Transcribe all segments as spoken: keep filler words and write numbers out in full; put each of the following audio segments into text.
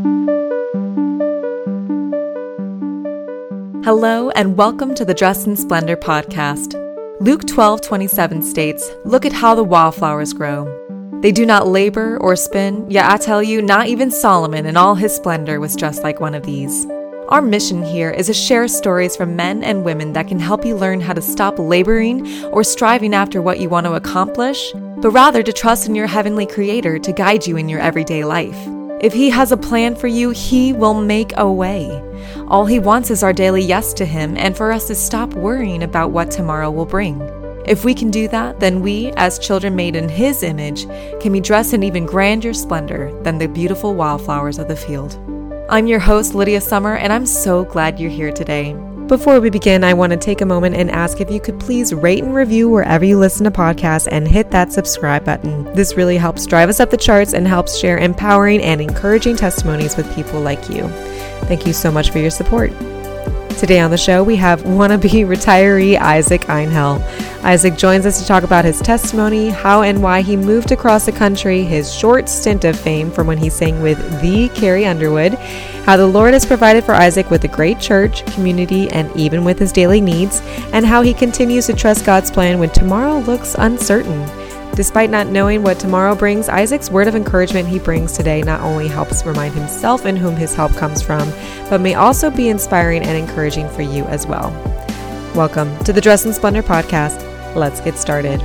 Hello and welcome to the Dressed in Splendor podcast. Luke twelve twenty-seven states, "Look at how the wildflowers grow. They do not labor or spin, yet I tell you, not even Solomon in all his splendor was dressed like one of these." Our mission here is to share stories from men and women that can help you learn how to stop laboring or striving after what you want to accomplish, but rather to trust in your heavenly Creator to guide you in your everyday life. If He has a plan for you, He will make a way. All He wants is our daily yes to Him and for us to stop worrying about what tomorrow will bring. If we can do that, then we, as children made in His image, can be dressed in even grander splendor than the beautiful wildflowers of the field. I'm your host, Lydia Summer, and I'm so glad you're here today. Before we begin, I want to take a moment and ask if you could please rate and review wherever you listen to podcasts and hit that subscribe button. This really helps drive us up the charts and helps share empowering and encouraging testimonies with people like you. Thank you so much for your support. Today on the show, we have wannabe retiree Isaac Einhell. Isaac joins us to talk about his testimony, how and why he moved across the country, his short stint of fame from when he sang with the Carrie Underwood, how the Lord has provided for Isaac with a great church, community, and even with his daily needs, and how he continues to trust God's plan when tomorrow looks uncertain. Despite not knowing what tomorrow brings, Isaac's word of encouragement he brings today not only helps remind himself in whom his help comes from, but may also be inspiring and encouraging for you as well. Welcome to the Dressed in Splendor podcast. Let's get started.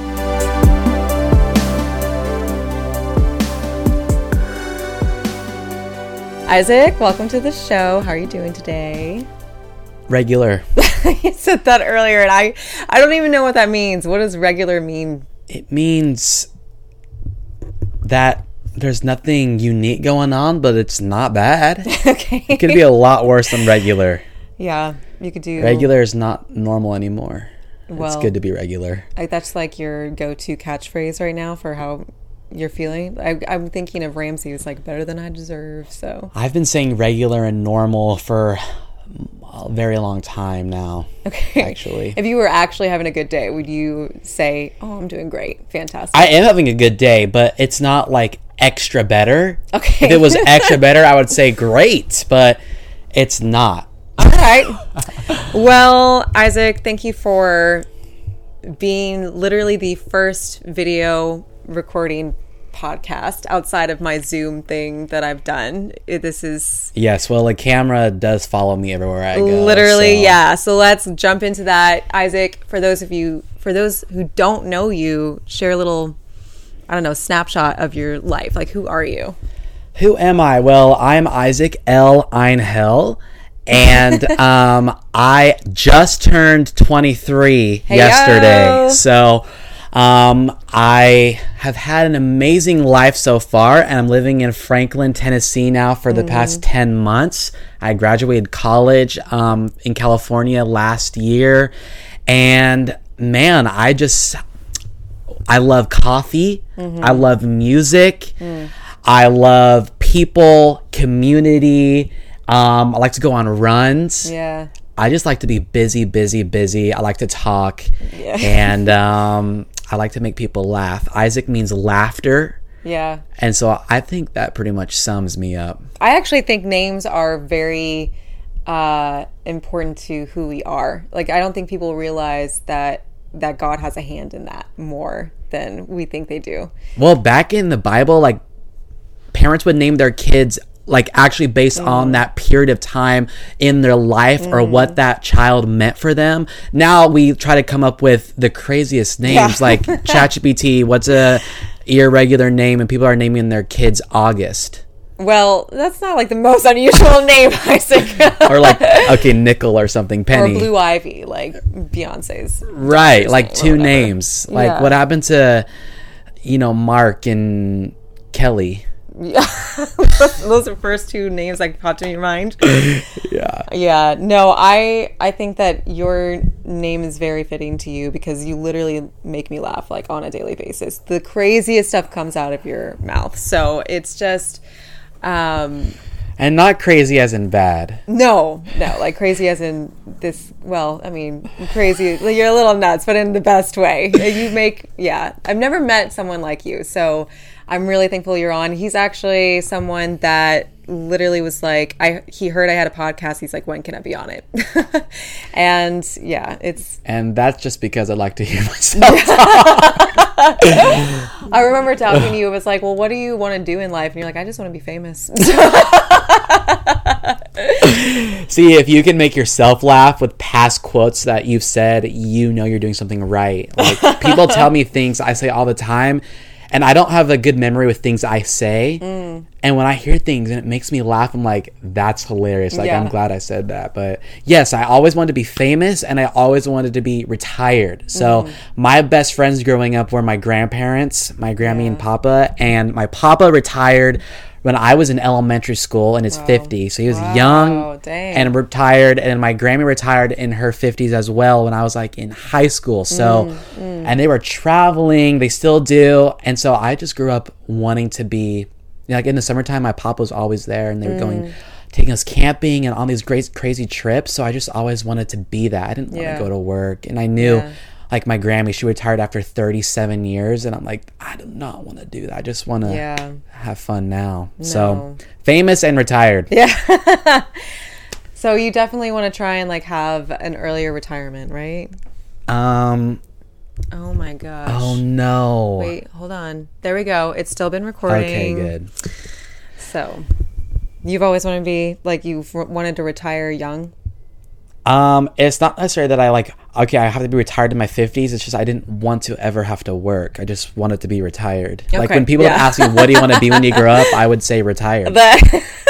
Isaac, welcome to the show. How are you doing today? Regular. You said that earlier, and I, I don't even know what that means. What does regular mean? It means that there's nothing unique going on, but it's not bad. Okay. It could be a lot worse than regular. Yeah, you could do... Regular is not normal anymore. Well, it's good to be regular. I, that's like your go-to catchphrase right now for how you're feeling. I, I'm thinking of Ramsey. It's like, better than I deserve, so... I've been saying regular and normal for a very long time now. Okay. Actually. If you were actually having a good day, would you say, oh, I'm doing great, fantastic? I am having a good day, but it's not like extra better. Okay. If it was extra better, I would say great, but it's not. All right. Well, Isaac, thank you for being literally the first video recording podcast outside of my Zoom thing that I've done. It, this is... Yes, well, the camera does follow me everywhere I go. Literally, so. yeah. So let's jump into that. Isaac, for those of you, for those who don't know you, share a little, I don't know, snapshot of your life. Like, who are you? Who am I? Well, I'm Isaac L. Einhell. And um, I just turned twenty-three hey yesterday. Yo. So um, I have had an amazing life so far, and I'm living in Franklin, Tennessee now for the mm. past ten months. I graduated college um, in California last year. And man, I just, I love coffee. Mm-hmm. I love music. Mm. I love people, community. Um, I like to go on runs. Yeah. I just like to be busy, busy, busy. I like to talk. Yeah. And um, I like to make people laugh. Isaac means laughter. Yeah. And so I think that pretty much sums me up. I actually think names are very uh, important to who we are. Like, I don't think people realize that that God has a hand in that more than we think they do. Well, back in the Bible, like, parents would name their kids like actually based mm. on that period of time in their life mm. or what that child meant for them. Now we try to come up with the craziest names yeah. like ChatGPT. What's a irregular name? And people are naming their kids August. Well, that's not like the most unusual name, Isaac. Or like, okay, Nickel or something, Penny. Or Blue Ivy, like Beyonce's. Right, like two names. Like yeah. what happened to, you know, Mark and Kelly? Yeah, those are first two names that popped in your mind. Yeah. Yeah. No, I I think that your name is very fitting to you because you literally make me laugh like on a daily basis. The craziest stuff comes out of your mouth. So it's just um and not crazy as in bad. No, no, like crazy as in this, well, I mean, crazy, like you're a little nuts, but in the best way. You make, yeah, I've never met someone like you. So I'm really thankful you're on. He's actually someone that literally was like, I he heard I had a podcast. He's like, when can I be on it? And yeah, it's and that's just because I like to hear myself talk. I remember talking to you. It was like, well, what do you want to do in life? And you're like, I just want to be famous. See, if you can make yourself laugh with past quotes that you've said, you know you're doing something right. Like, people tell me things I say all the time, and I don't have a good memory with things I say. Mm. And when I hear things and it makes me laugh, I'm like, that's hilarious. Like, yeah. I'm glad I said that. But yes, I always wanted to be famous, and I always wanted to be retired. So mm. my best friends growing up were my grandparents, my Grammy yeah. and Papa. And my Papa retired when I was in elementary school in his wow. fifties. So he was wow, young dang. and retired. And my Grammy retired in her fifties as well when I was like in high school. So, mm, mm. and they were traveling, they still do. And so I just grew up wanting to be, you know, like in the summertime, my pop was always there, and they were mm. going, taking us camping and on these great, crazy trips. So I just always wanted to be that. I didn't yeah. want to go to work. And I knew yeah. like my Grammy, she retired after thirty-seven years, and I'm like, I do not want to do that. I just want to yeah. have fun now. No. So famous and retired. Yeah. So you definitely want to try and like have an earlier retirement, right? Um. Oh my gosh. Oh no. Wait, hold on. There we go. It's still been recording. Okay, good. So you've always wanted to be like, you've wanted to retire young? Um, it's not necessarily that I like, okay, I have to be retired in my fifties. It's just I didn't want to ever have to work. I just wanted to be retired. Okay. Like when people yeah. ask me, what do you want to be when you grow up? I would say retired. That,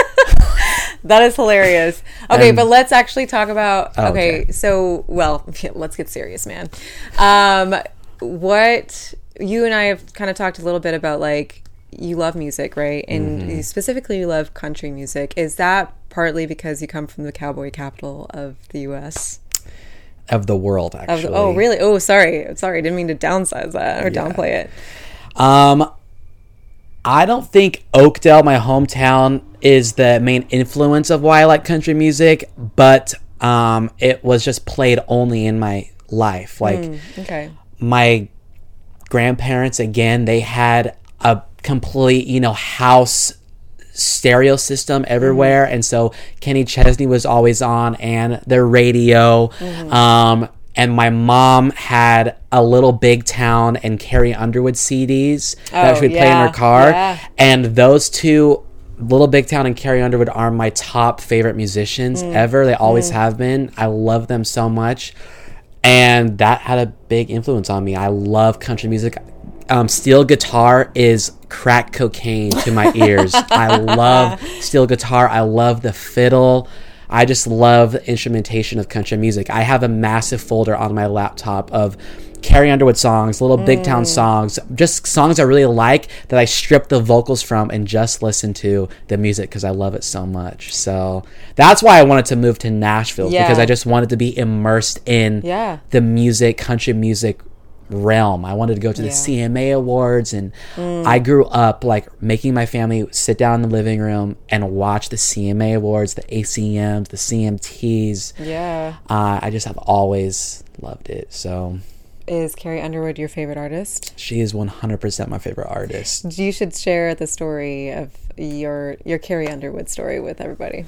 that is hilarious. Okay, and, but let's actually talk about, oh, okay, okay, so, well, let's get serious, man. Um, what, you and I have kind of talked a little bit about like, you love music, right? And mm-hmm. specifically you love country music. Is that partly because you come from the cowboy capital of the U S? Of the world, actually. Of the, oh, really? Oh, sorry. Sorry. I didn't mean to downsize that or yeah. downplay it. Um, I don't think Oakdale, my hometown, is the main influence of why I like country music, but um, it was just played only in my life. Like, mm, okay. my grandparents, again, they had a complete, you know, house stereo system everywhere, mm-hmm. and so Kenny Chesney was always on, and their radio, mm-hmm. um, and my mom had a Little Big Town and Carrie Underwood C Ds oh, that she would yeah. play in her car, yeah. and those two, Little Big Town and Carrie Underwood, are my top favorite musicians mm. ever. They always mm. have been. I love them so much, and that had a big influence on me. I love country music. Um, steel guitar is crack cocaine to my ears. I love steel guitar. I love the fiddle. I just love the instrumentation of country music. I have a massive folder on my laptop of Carrie Underwood songs, Little Big Town mm. songs, just songs I really like that I strip the vocals from and just listen to the music because I love it so much. So that's why I wanted to move to Nashville, yeah. because I just wanted to be immersed in yeah. the music, country music realm. I wanted to go to the yeah. C M A Awards, and mm. I grew up like making my family sit down in the living room and watch the C M A Awards, the A C Ms, the C M Ts. Yeah. Uh, I just have always loved it. So is Carrie Underwood your favorite artist? She is one hundred percent my favorite artist. You should share the story of your your Carrie Underwood story with everybody.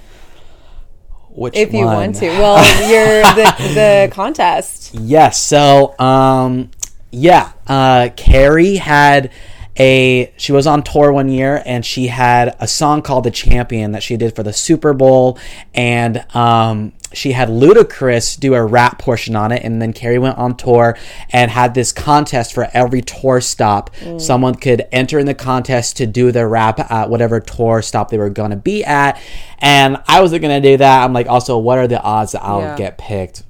Which if one? you want to. Well, you're the, the contest. Yes. So, um, yeah, uh, Carrie had a, she was on tour one year, and she had a song called The Champion that she did for the Super Bowl, and um, she had Ludacris do a rap portion on it, and then Carrie went on tour and had this contest for every tour stop. Mm. Someone could enter in the contest to do the rap at whatever tour stop they were going to be at, and I wasn't going to do that. I'm like, also, what are the odds that I'll yeah. get picked?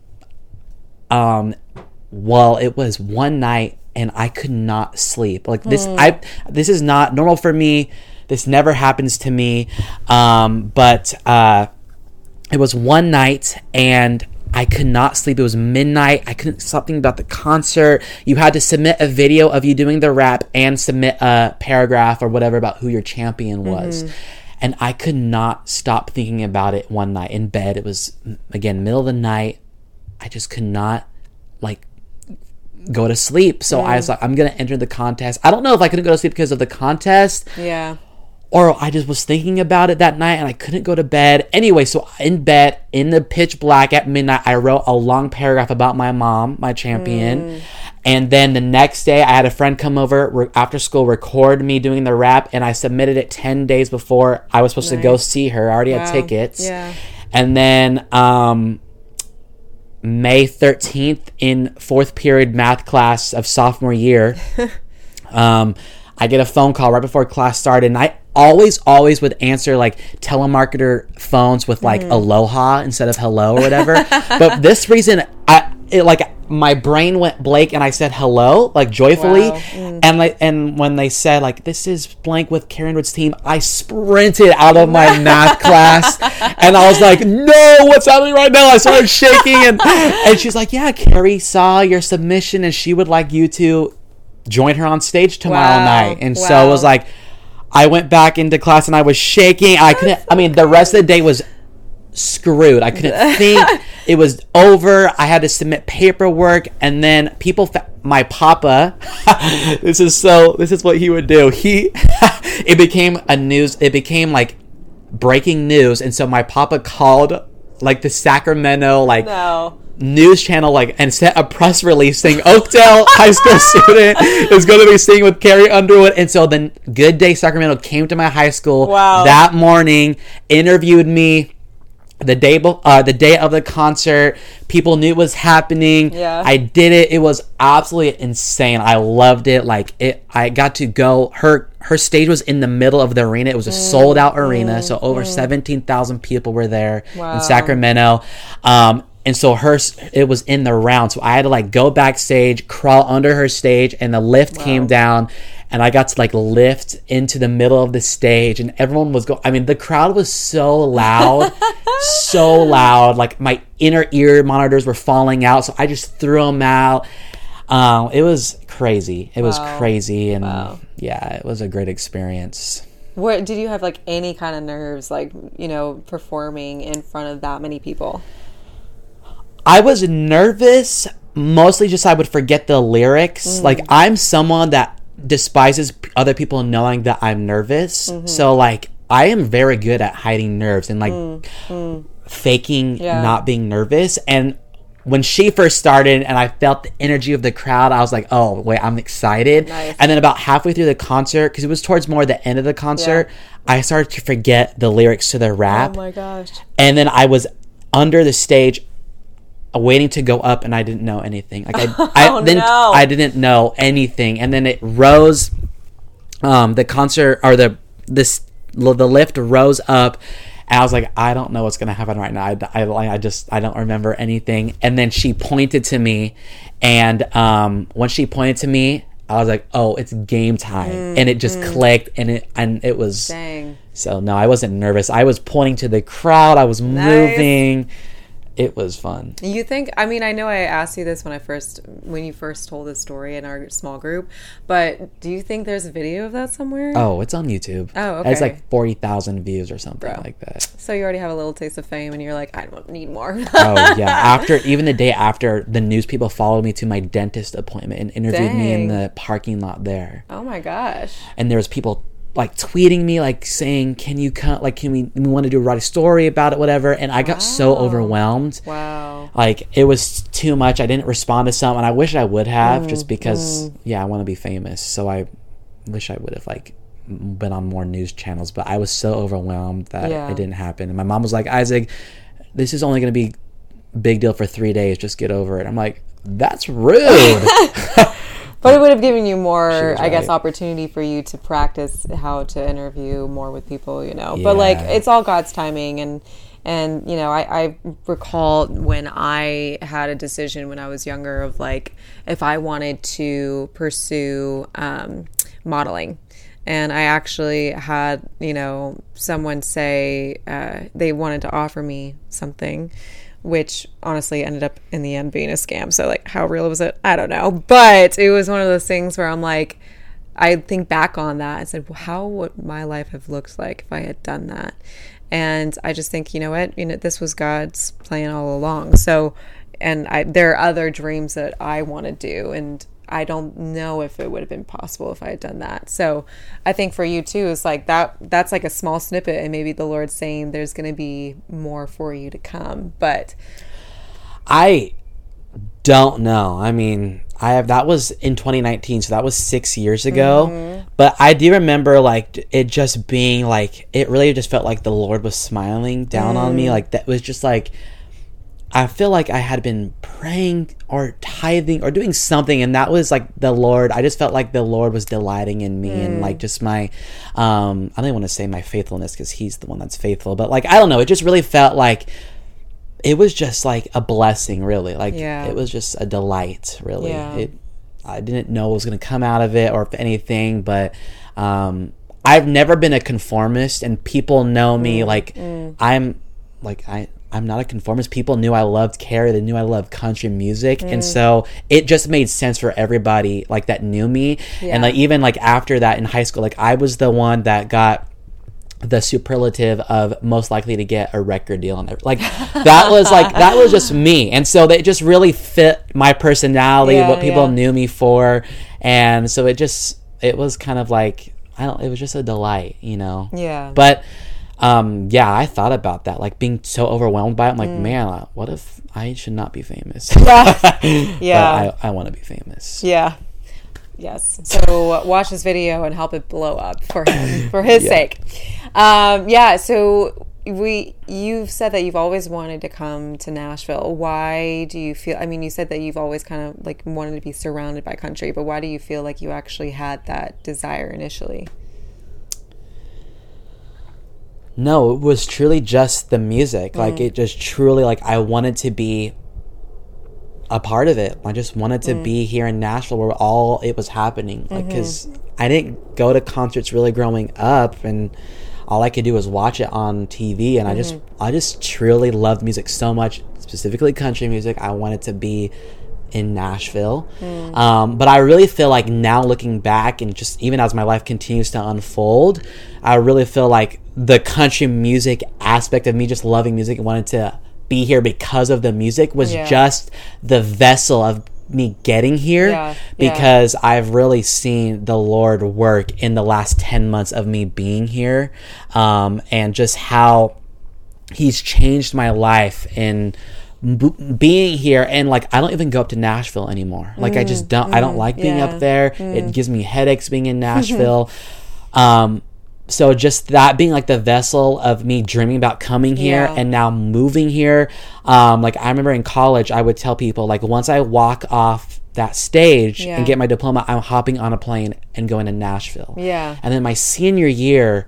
Um, well, it was one night, and I could not sleep. Like this, mm. I this is not normal for me. This never happens to me. Um, but uh, it was one night, and I could not sleep. It was midnight. I couldn't stop thinking about the concert. You had to submit a video of you doing the rap and submit a paragraph or whatever about who your champion was. Mm-hmm. And I could not stop thinking about it one night in bed. It was, again, middle of the night. I just could not, like, go to sleep. So mm. I was like, I'm going to enter the contest. I don't know if I couldn't go to sleep because of the contest. Yeah. or I just was thinking about it that night and I couldn't go to bed. Anyway, so in bed, in the pitch black at midnight, I wrote a long paragraph about my mom, my champion. Mm. And then the next day, I had a friend come over re- after school, record me doing the rap, and I submitted it ten days before I was supposed nice. to go see her. I already wow. had tickets. Yeah. And then um, May thirteenth, in fourth period math class of sophomore year, um, I get a phone call right before class started, and I always, always would answer like telemarketer phones with like mm. aloha instead of hello or whatever. But this reason, I it, like my brain went blank and I said hello, like joyfully. Wow. Mm. And like, and when they said like, this is blank with Carrie Underwood's team, I sprinted out of my math class and I was like, no, what's happening right now? I started shaking and, and she's like, yeah, Carrie saw your submission and she would like you to join her on stage tomorrow wow. night. And wow. so it was like, I went back into class and I was shaking. I couldn't, I mean, the rest of the day was screwed. I couldn't think. It was over. I had to submit paperwork, and then people fa- my papa this is so this is what he would do. He it became a news it became like breaking news, and so my papa called like the Sacramento like no. news channel like and sent a press release saying Oakdale high school student is going to be singing with Carrie Underwood. And so then Good Day Sacramento came to my high school wow. that morning, interviewed me. The day, be- uh, the day of the concert, people knew it was happening. Yeah. I did it. It was absolutely insane. I loved it. Like it, I got to go. Her her stage was in the middle of the arena. It was a mm, sold out arena, mm, so over mm. seventeen thousand people were there wow. in Sacramento. Um, and so her, it was in the round. So I had to like go backstage, crawl under her stage, and the lift wow. came down. And I got to like lift into the middle of the stage, and everyone was going. I mean, the crowd was so loud, so loud. Like my inner ear monitors were falling out, so I just threw them out. Um, it was crazy. It wow. was crazy, and wow. yeah, it was a great experience. What did you have like any kind of nerves, like you know, performing in front of that many people? I was nervous, mostly just I would forget the lyrics. Mm. Like I'm someone that despises other people knowing that I'm nervous. Mm-hmm. So like I am very good at hiding nerves and like mm, mm. faking yeah. not being nervous. And when she first started and I felt the energy of the crowd, I was like, oh wait, I'm excited. Nice. And then about halfway through the concert, because it was towards more the end of the concert, yeah. I started to forget the lyrics to the rap. Oh my gosh. And then I was under the stage waiting to go up, and I didn't know anything. Like I, I oh, didn't, no. I didn't know anything. And then it rose, um, the concert or the this the lift rose up, and I was like, I don't know what's gonna happen right now. I, I, I just I don't remember anything. And then she pointed to me, and um, when she pointed to me, I was like, oh, it's game time, mm, and it just mm. clicked, and it and it was. Dang. So no, I wasn't nervous. I was pointing to the crowd. I was nice. moving. It was fun. You think, I mean, I know I asked you this when I first, when you first told this story in our small group, but do you think there's a video of that somewhere? Oh, it's on YouTube. Oh, okay. It's like forty thousand views or something Bro. like that. So you already have a little taste of fame and you're like, I don't need more. Oh, yeah. After, even the day after, the news people followed me to my dentist appointment and interviewed Dang. me in the parking lot there. Oh my gosh. And there was people like tweeting me, like saying, can you come, like, can we, we want to do write a story about it, whatever. And I got wow. so overwhelmed. Wow. Like it was too much. I didn't respond to some, and I wish I would have mm, just because, mm. yeah, I want to be famous. So I wish I would have like been on more news channels, but I was so overwhelmed that yeah. it didn't happen. And my mom was like, Isaac, this is only going to be big deal for three days. Just get over it. I'm like, that's rude. But it would have given you more, I right. guess, opportunity for you to practice how to interview more with people, you know. Yeah. But, like, it's all God's timing. And, and you know, I, I recall when I had a decision when I was younger of, like, if I wanted to pursue um, modeling. And I actually had, you know, someone say uh, they wanted to offer me something, which honestly ended up in the end being a scam. So like, how real was it? I don't know. But it was one of those things where I'm like, I think back on that and said, well, how would my life have looked like if I had done that? And I just think, you know what, you know, this was God's plan all along. So, and I, there are other dreams that I want to do, and I don't know if it would have been possible if I had done that. So I think for you too, it's like that, that's like a small snippet, and maybe the Lord's saying there's going to be more for you to come. But I don't know. I mean, I have, that was in twenty nineteen, so that was six years ago. Mm-hmm. But I do remember like it just being like, it really just felt like the Lord was smiling down mm. on me. Like that was just like, I feel like I had been praying or tithing or doing something, and that was like the Lord. I just felt like the Lord was delighting in me mm. and like just my, um, I don't even want to say my faithfulness because He's the one that's faithful, but like, I don't know. It just really felt like it was just like a blessing, really. Like yeah. it was just a delight, really. Yeah. It, I didn't know what was going to come out of it or if anything, but um, I've never been a conformist, and people know me mm. like mm. I'm like I. I'm not a conformist. People knew I loved Carrie. They knew I loved country music. Mm. And so it just made sense for everybody like that knew me. Yeah. And like even like after that in high school, like I was the one that got the superlative of most likely to get a record deal. And like that was like, that was just me. And so they just really fit my personality, yeah, what people yeah. knew me for. And so it just, it was kind of like, I don't, it was just a delight, you know? Yeah. But Um, yeah, I thought about that, like being so overwhelmed by it. I'm like, mm. man, what if I should not be famous? Yeah, yeah. But I, I want to be famous. Yeah, yes. So watch this video and help it blow up for him, for his yeah. sake. Um, yeah. So we, you've said that you've always wanted to come to Nashville. Why do you feel? I mean, you said that you've always kind of like wanted to be surrounded by country, but why do you feel like you actually had that desire initially? No, it was truly just the music. Like, mm. it just truly, like, I wanted to be a part of it. I just wanted to mm. be here in Nashville where all it was happening. Like, because mm-hmm. I didn't go to concerts really growing up, and all I could do was watch it on T V. And mm-hmm. I just, I just truly loved music so much, specifically country music. I wanted to be in Nashville. Mm. Um, but I really feel like now looking back, and just even as my life continues to unfold, I really feel like the country music aspect of me just loving music and wanted to be here because of the music was yeah. just the vessel of me getting here yeah. because yeah. I've really seen the Lord work in the last ten months of me being here, um, and just how He's changed my life in B- being here. And like I don't even go up to Nashville anymore. Like mm, I just don't mm, I don't like being yeah, up there. Mm. It gives me headaches being in Nashville. um so just that being like the vessel of me dreaming about coming here yeah. and now moving here. Um like I remember in college I would tell people like once I walk off that stage yeah. and get my diploma, I'm hopping on a plane and going to Nashville. Yeah. And then my senior year,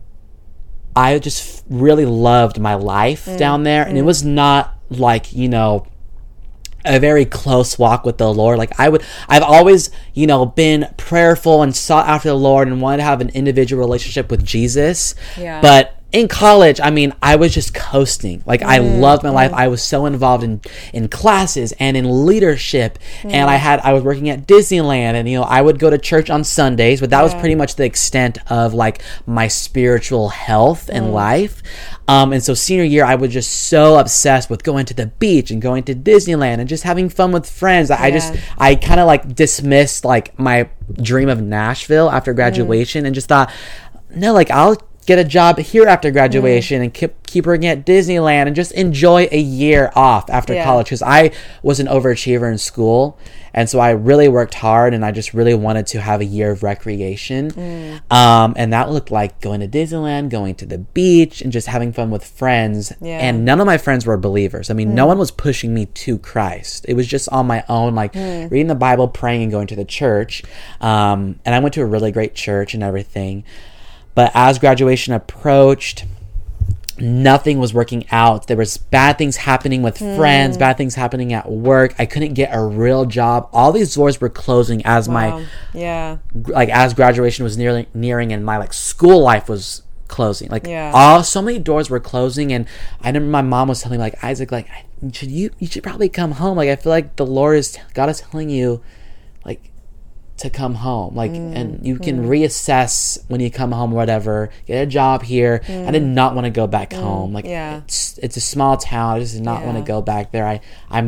I just really loved my life mm, down there. And mm. it was not like, you know, a very close walk with the Lord. Like I would, I've always, you know, been prayerful and sought after the Lord and wanted to have an individual relationship with Jesus. Yeah. But in college, I mean, I was just coasting. Like, mm, I loved my mm. life. I was so involved in, in classes and in leadership. Mm. And I had, I was working at Disneyland, and, you know, I would go to church on Sundays, but that yeah. was pretty much the extent of, like, my spiritual health and mm. life. Um, and so senior year, I was just so obsessed with going to the beach and going to Disneyland and just having fun with friends. Yeah. I just, I kind of, like, dismissed, like, my dream of Nashville after graduation mm. and just thought, no, like, I'll get a job here after graduation mm. and keep, keep working at Disneyland and just enjoy a year off after yeah. college, because I was an overachiever in school, and so I really worked hard, and I just really wanted to have a year of recreation. Mm. Um, and that looked like going to Disneyland, going to the beach, and just having fun with friends. Yeah. And none of my friends were believers. I mean, mm. no one was pushing me to Christ. It was just on my own, like mm. reading the Bible, praying, and going to the church. Um, and I went to a really great church and everything. But as graduation approached, nothing was working out. There was bad things happening with mm. friends, bad things happening at work. I couldn't get a real job. All these doors were closing as wow. my yeah, like as graduation was nearing, nearing, and my like school life was closing. Like yeah. all so many doors were closing, and I remember my mom was telling me like, Isaac, like should you you should probably come home. Like I feel like the Lord is God is telling you, like, to come home, like mm, and you can mm. reassess when you come home or whatever, get a job here. mm. I did not want to go back mm, home. Like yeah. it's it's a small town. I just did not yeah. want to go back there. I I'm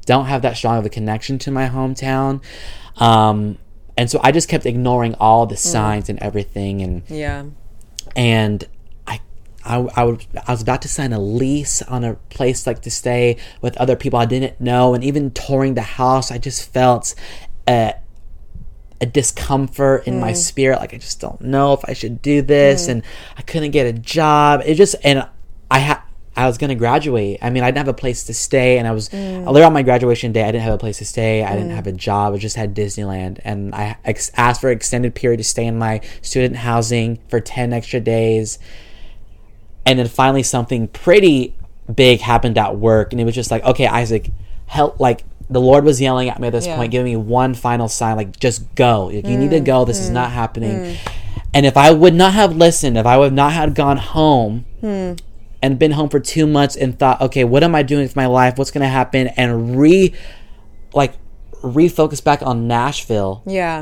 don't have that strong of a connection to my hometown. Um, and so I just kept ignoring all the signs mm. and everything. And yeah. And I, I, I, would, I was about to sign a lease on a place like to stay with other people I didn't know. And even touring the house, I just felt a, a discomfort in mm. my spirit. Like, I just don't know if I should do this. Mm. And I couldn't get a job. It just, and I had, I was going to graduate. I mean, I didn't have a place to stay. And I was, mm. later on my graduation day, I didn't have a place to stay. I mm. didn't have a job. I just had Disneyland. And I ex- asked for an extended period to stay in my student housing for ten extra days. And then finally something pretty big happened at work. And it was just like, okay, Isaac, help. Like, the Lord was yelling at me at this yeah. point, giving me one final sign, like, just go. Like, mm. you need to go. This mm. is not happening. Mm. And if I would not have listened, if I would not have gone home, mm. and been home for two months and thought, okay, what am I doing with my life? What's going to happen? And re, like, refocus back on Nashville. Yeah.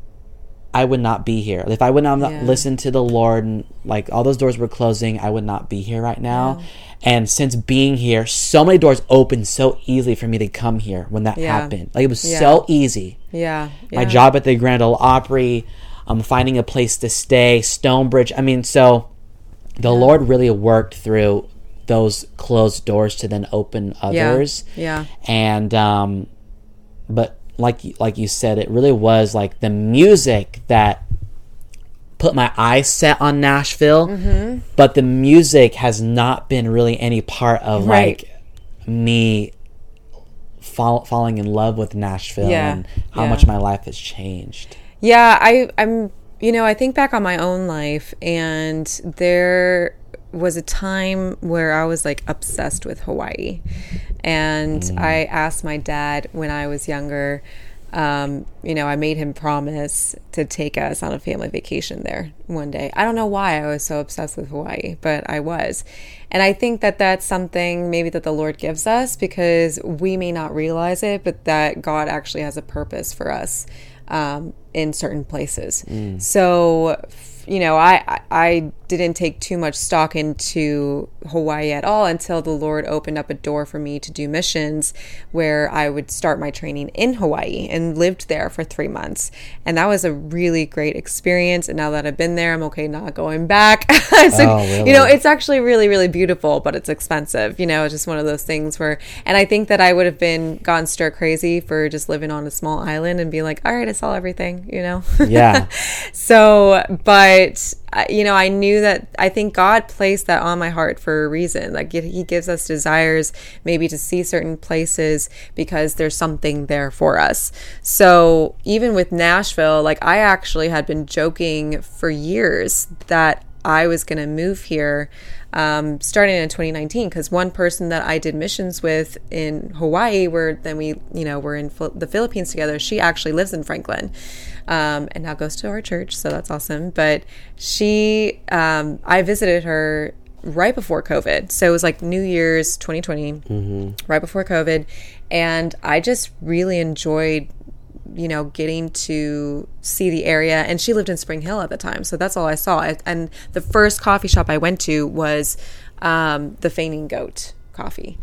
I would not be here. If I would not yeah. listen to the Lord and, like, all those doors were closing, I would not be here right now. Yeah. And since being here, so many doors opened so easily for me to come here when that yeah. happened. Like, it was yeah. so easy. Yeah. yeah. My job at the Grand Ole Opry, um, finding a place to stay, Stonebridge. I mean, so... The yeah. Lord really worked through those closed doors to then open others. Yeah. yeah. And, um, but like, like you said, it really was like the music that put my eyes set on Nashville, mm-hmm. but the music has not been really any part of right. like me fall, falling in love with Nashville yeah. and how yeah. much my life has changed. Yeah. I, I'm, You know, I think back on my own life, and there was a time where I was like obsessed with Hawaii. And mm. I asked my dad when I was younger, um, you know, I made him promise to take us on a family vacation there one day. I don't know why I was so obsessed with Hawaii, but I was. And I think that that's something maybe that the Lord gives us, because we may not realize it, but that God actually has a purpose for us. Um, in certain places. Mm. So, you know, I, I didn't take too much stock into Hawaii at all until the Lord opened up a door for me to do missions, where I would start my training in Hawaii and lived there for three months. And that was a really great experience. And now that I've been there, I'm okay not going back. so, oh, really? You know, it's actually really, really beautiful, but it's expensive. You know, it's just one of those things where, and I think that I would have been gone stir crazy for just living on a small island and being like, all right, I saw everything, you know? Yeah. so, but you know, I knew that, I think God placed that on my heart for a reason. Like, he gives us desires maybe to see certain places because there's something there for us. So even with Nashville, like, I actually had been joking for years that I was going to move here um, starting in twenty nineteen, because one person that I did missions with in Hawaii, where then we, you know, we're in the Philippines together, she actually lives in Franklin. Um, and now goes to our church, so that's awesome. But she, um, I visited her right before COVID. So it was like New Year's twenty twenty, mm-hmm. right before COVID. And I just really enjoyed, you know, getting to see the area. And she lived in Spring Hill at the time, so that's all I saw. I, and the first coffee shop I went to was um, the Fainting Goat Coffee.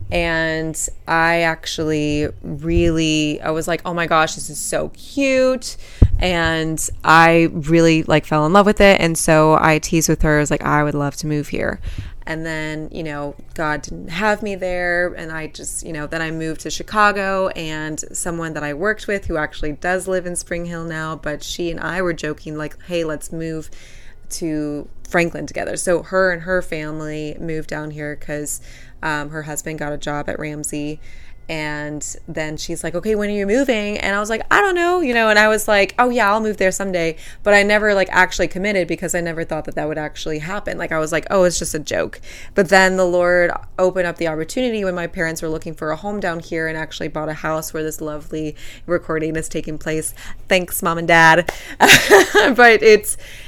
And I actually really, I was like, oh my gosh, this is so cute. And I really like fell in love with it. And so I teased with her, I was like, I would love to move here. And then, you know, God didn't have me there. And I just, you know, then I moved to Chicago, and someone that I worked with who actually does live in Spring Hill now, but she and I were joking like, hey, let's move to Franklin together. So her and her family moved down here because um, her husband got a job at Ramsey. And then she's like, okay, when are you moving? And I was like, I don't know, you know, and I was like, oh yeah, I'll move there someday. But I never like actually committed, because I never thought that that would actually happen. Like, I was like, oh, it's just a joke. But then the Lord opened up the opportunity when my parents were looking for a home down here, and actually bought a house where this lovely recording is taking place. Thanks, Mom and Dad. But it's,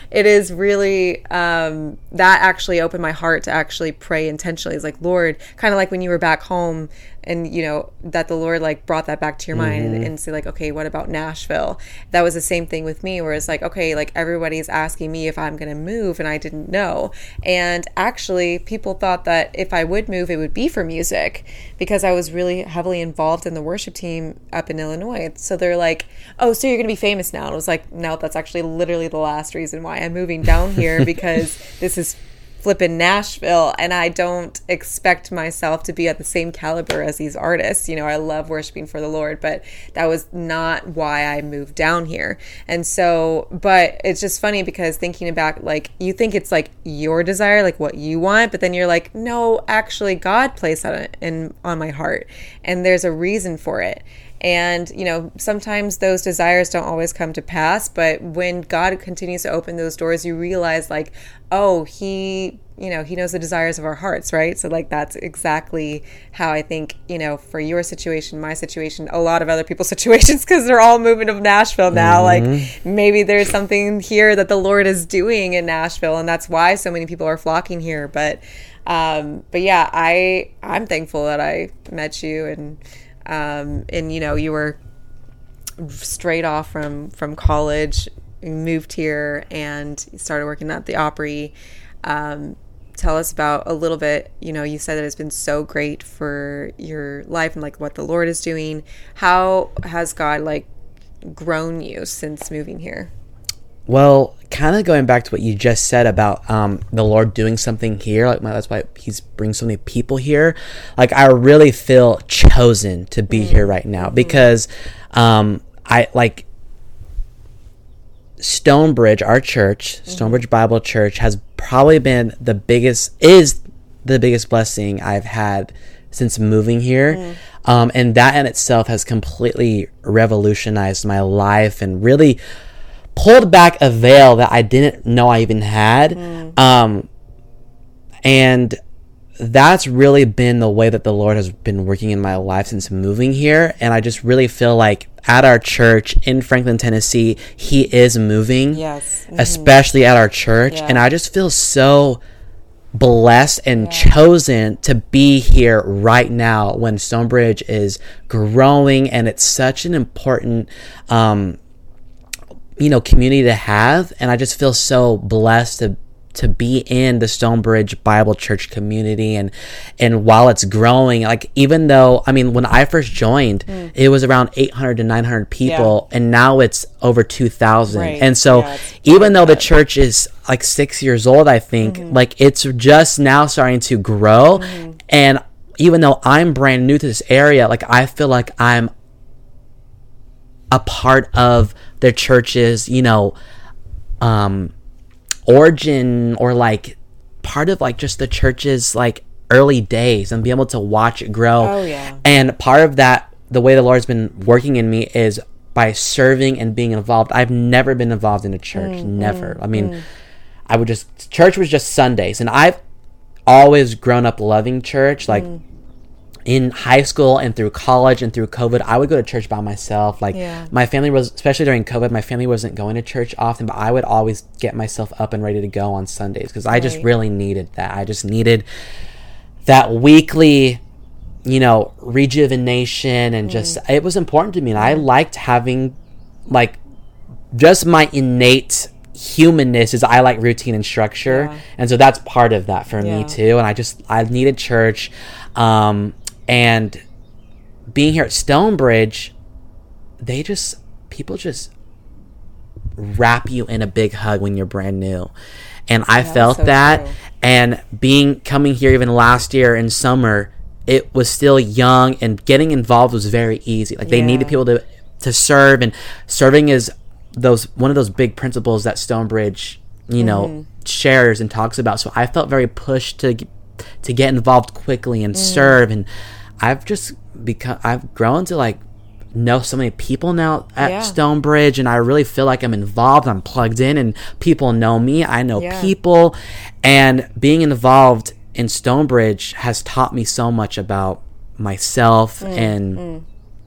it is really, um, that actually opened my heart to actually pray intentionally. It's like, Lord, kind of like when you were back home and, you know, that the Lord like brought that back to your mind mm-hmm. and, and say like, okay, what about Nashville? That was the same thing with me, where it's like, okay, like everybody's asking me if I'm going to move and I didn't know. And actually people thought that if I would move, it would be for music, because I was really heavily involved in the worship team up in Illinois. So they're like, oh, so you're going to be famous now. And I was like, no, that's actually literally the last reason why I'm moving down here, because this is flipping Nashville, and I don't expect myself to be at the same caliber as these artists. You know, I love worshiping for the Lord, but that was not why I moved down here. And so, but it's just funny because thinking about, like, you think it's like your desire, like what you want, but then you're like, no, actually God placed that in on my heart, and there's a reason for it. And, you know, sometimes those desires don't always come to pass, but when God continues to open those doors, you realize like, oh, he, you know, he knows the desires of our hearts, right? So like, that's exactly how I think, you know, for your situation, my situation, a lot of other people's situations, because they're all moving to Nashville now. Mm-hmm. Like maybe there's something here that the Lord is doing in Nashville, and that's why so many people are flocking here. But, um, but yeah, I, I'm thankful that I met you, and, Um, and, you know, you were straight off from, from college, moved here and started working at the Opry. Um, tell us about a little bit, you know, you said that it's been so great for your life and like what the Lord is doing. How has God like grown you since moving here? Well, kind of going back to what you just said about um, the Lord doing something here, like my, that's why He's bringing so many people here. Like I really feel chosen to be mm. here right now mm-hmm. because um, I like Stonebridge, our church, mm-hmm. Stonebridge Bible Church, has probably been the biggest, is the biggest blessing I've had since moving here. Mm. Um, and that in itself has completely revolutionized my life and really pulled back a veil that I didn't know I even had. Mm. Um, and that's really been the way that the Lord has been working in my life since moving here. And I just really feel like at our church in Franklin, Tennessee, He is moving. Yes. Mm-hmm. Especially at our church. Yeah. And I just feel so blessed and yeah. chosen to be here right now when Stonebridge is growing, and it's such an important um you know, community to have. And I just feel so blessed to to be in the Stonebridge Bible Church community. And and while it's growing, like even though, I mean, when I first joined, mm. it was around eight hundred to nine hundred people, yeah. and now it's over two thousand. Right. And so yeah, even though bad. the church is like six years old, I think, mm-hmm. like it's just now starting to grow. Mm-hmm. And even though I'm brand new to this area, like I feel like I'm a part of their church's, you know, um, origin, or like part of like just the church's like early days, and be able to watch it grow. Oh yeah. And part of that, the way the Lord's been working in me is by serving and being involved. I've never been involved in a church, mm, never. Mm, I mean, mm. I would just, church was just Sundays, and I've always grown up loving church, like. Mm. In high school and through college and through COVID, I would go to church by myself. Like yeah. my family was, especially during COVID, my family wasn't going to church often, but I would always get myself up and ready to go on Sundays, because I right. just really needed that. I just needed that weekly, you know, rejuvenation, and just, mm. it was important to me. And I liked having like just my innate humanness is I like routine and structure. Yeah. And so that's part of that for yeah. me too. And I just, I needed church. Um, And being here at Stonebridge, they just, people just wrap you in a big hug when you're brand new. And I yeah, felt so that. True. And being, coming here even last year in summer, it was still young, and getting involved was very easy. Like they yeah. needed people to, to serve, and serving is those, one of those big principles that Stonebridge, you know, mm-hmm. shares and talks about. So I felt very pushed to to get involved quickly and mm. serve, and I've just become I've grown to like know so many people now at yeah. Stonebridge, and I really feel like I'm involved, I'm plugged in, and people know me, I know yeah. people. And being involved in Stonebridge has taught me so much about myself mm. and mm.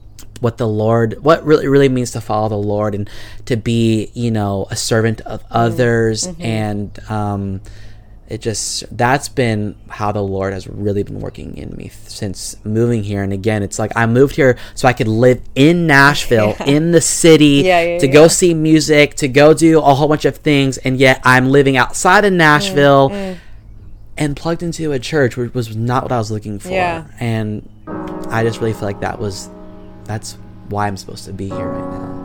what the Lord, what really really means to follow the Lord and to be, you know, a servant of others. Mm-hmm. And um, it just, that's been how the Lord has really been working in me since moving here. And again, it's like I moved here so I could live in Nashville, yeah. in the city, yeah, yeah, to yeah. go see music, to go do a whole bunch of things. And yet I'm living outside of Nashville mm-hmm. and plugged into a church, which was not what I was looking for. Yeah. And I just really feel like that was, that's why I'm supposed to be here right now.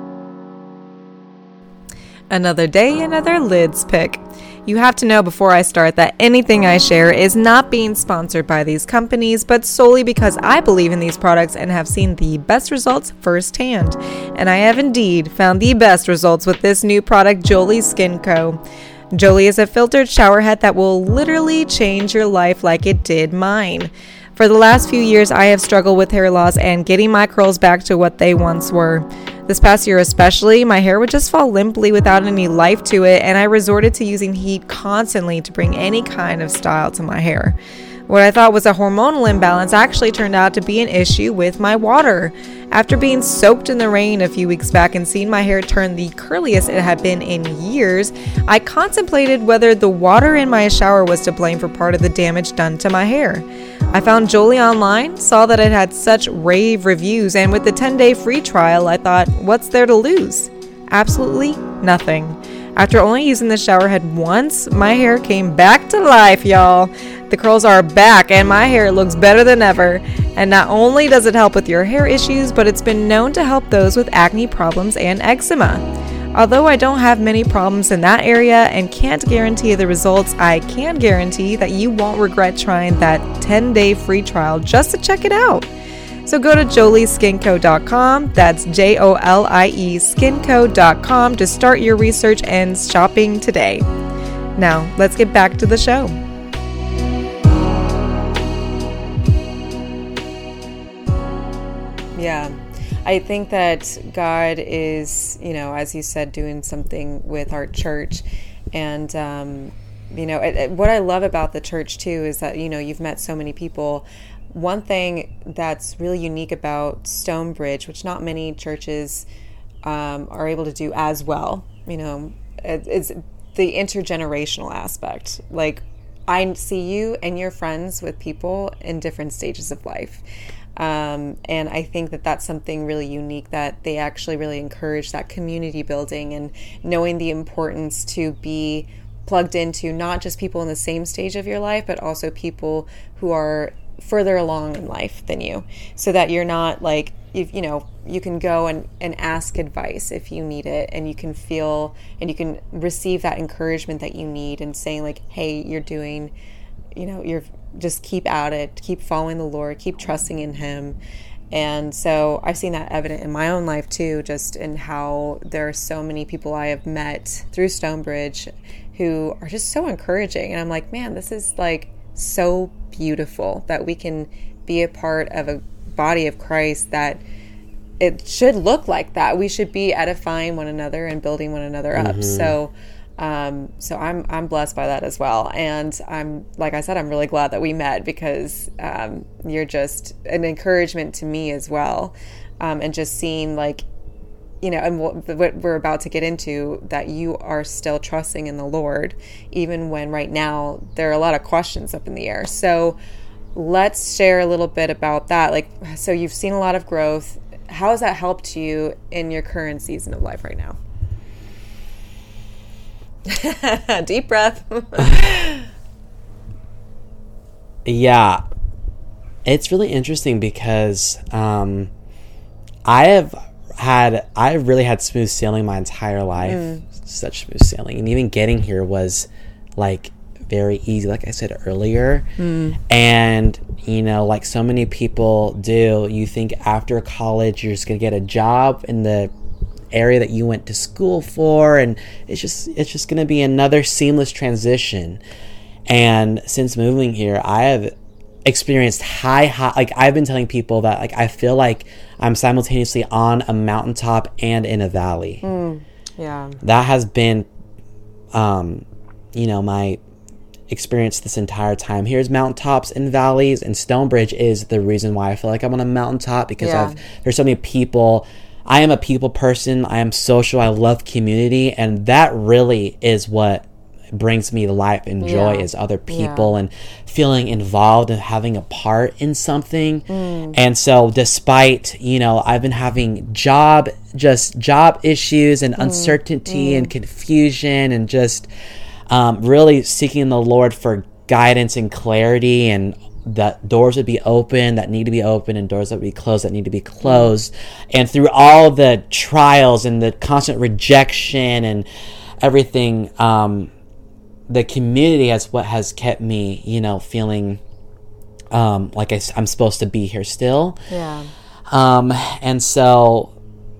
Another day, another Lids pick. You have to know before I start that anything I share is not being sponsored by these companies, but solely because I believe in these products and have seen the best results firsthand. And I have indeed found the best results with this new product, Jolie Skin Co. Jolie is a filtered shower head that will literally change your life like it did mine. For the last few years, I have struggled with hair loss and getting my curls back to what they once were. This past year especially, my hair would just fall limply without any life to it, and I resorted to using heat constantly to bring any kind of style to my hair. What I thought was a hormonal imbalance actually turned out to be an issue with my water. After being soaked in the rain a few weeks back and seeing my hair turn the curliest it had been in years, I contemplated whether the water in my shower was to blame for part of the damage done to my hair. I found Jolie online, saw that it had such rave reviews, and with the ten-day free trial, I thought, what's there to lose? Absolutely nothing. After only using the shower head once, my hair came back to life, y'all. The curls are back and my hair looks better than ever. And not only does it help with your hair issues, but it's been known to help those with acne problems and eczema. Although I don't have many problems in that area and can't guarantee the results, I can guarantee that you won't regret trying that ten-day free trial just to check it out. So go to jolie skin co dot com, that's J O L I E skin co dot com to start your research and shopping today. Now, let's get back to the show. Yeah, I think that God is, you know, as you said, doing something with our church. And, um, you know, it, it, what I love about the church, too, is that, you know, you've met so many people. One thing that's really unique about Stonebridge, which not many churches um, are able to do as well, you know, it, it's the intergenerational aspect. Like, I see you and you're friends with people in different stages of life. Um, and I think that that's something really unique, that they actually really encourage that community building and knowing the importance to be plugged into not just people in the same stage of your life, but also people who are further along in life than you, so that you're not like, you, you know, you can go and, and ask advice if you need it, and you can feel and you can receive that encouragement that you need, and saying like, hey, you're doing, you know, you're just keep at it, keep following the Lord, keep trusting in Him. And so I've seen that evident in my own life too, just in how there are so many people I have met through Stonebridge who are just so encouraging. And I'm like, man, this is like so beautiful that we can be a part of a body of Christ that it should look like that. We should be edifying one another and building one another up. Mm-hmm. So Um, so I'm, I'm blessed by that as well. And I'm, like I said, I'm really glad that we met, because, um, you're just an encouragement to me as well. Um, and just seeing like, you know, and what, what we're about to get into, that you are still trusting in the Lord, even when right now there are a lot of questions up in the air. So let's share a little bit about that. Like, so you've seen a lot of growth. How has that helped you in your current season of life right now? Deep breath. Yeah, it's really interesting because um, I have had, I really had smooth sailing my entire life, mm. such smooth sailing. And even getting here was like very easy, like I said earlier. Mm. And, you know, like so many people do, you think after college you're just going to get a job in the area that you went to school for, and it's just it's just going to be another seamless transition. And since moving here, I have experienced high high like I've been telling people that like I feel like I'm simultaneously on a mountaintop and in a valley. Mm, yeah, that has been um you know my experienced this entire time. Here's mountaintops and valleys, and Stonebridge is the reason why I feel like I'm on a mountaintop, because Yeah. I've there's so many people. I am a people person. I am social. I love community, and that really is what brings me life and joy, Yeah. is other people Yeah. and feeling involved and having a part in something. Mm. And so despite, you know, I've been having job just job issues and uncertainty Mm. and confusion, and just um, really seeking the Lord for guidance and clarity, and that doors would be open that need to be open, and doors that would be closed that need to be closed. And through all the trials and the constant rejection and everything, um, the community is what has kept me, you know, feeling um, like I, I'm supposed to be here still. Yeah. Um, and so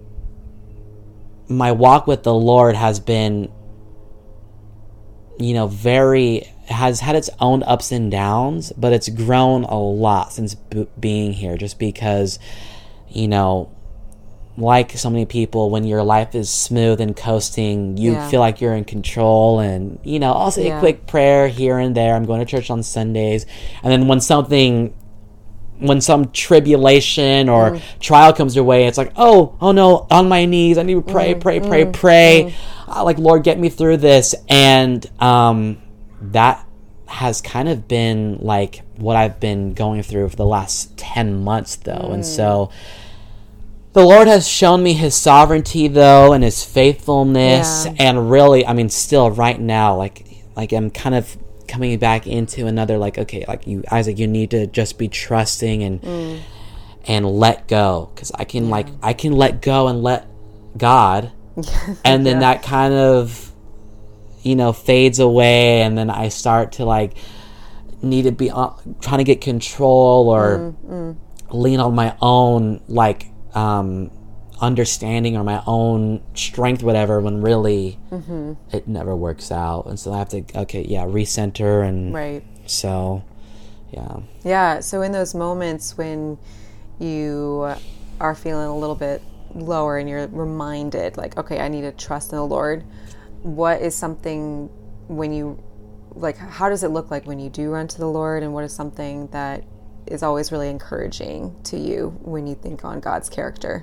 my walk with the Lord has been, you know, very, has had its own ups and downs, but it's grown a lot since b- being here, just because, you know, like so many people, when your life is smooth and coasting, you Yeah. feel like you're in control, and, you know, I'll say Yeah. a quick prayer here and there. I'm going to church on Sundays. And then when something, when some tribulation or Mm. trial comes your way, it's like, oh, oh no, on my knees, I need to pray, Mm, pray, pray, mm, pray. Uh, like, Lord, get me through this. And um, that has kind of been like what I've been going through for the last ten months, though. Mm. And so the Lord has shown me his sovereignty, though, and his faithfulness. Yeah. And really, I mean, still right now, like, like I'm kind of coming back into another, like, okay, like you, Isaac, you need to just be trusting and, Mm. and let go. Cause I can like, I can let go and let God. And then Yeah. that kind of, you know, fades away. And then I start to like need to be uh, trying to get control or Mm, mm. lean on my own, like, um, understanding or my own strength, whatever, when really Mm-hmm. it never works out. And so I have to, okay, yeah, recenter. And Right. so, yeah. Yeah. So in those moments when you are feeling a little bit lower and you're reminded, like, okay, I need to trust in the Lord, what is something when you, like, how does it look like when you do run to the Lord, and what is something that is always really encouraging to you when you think on God's character?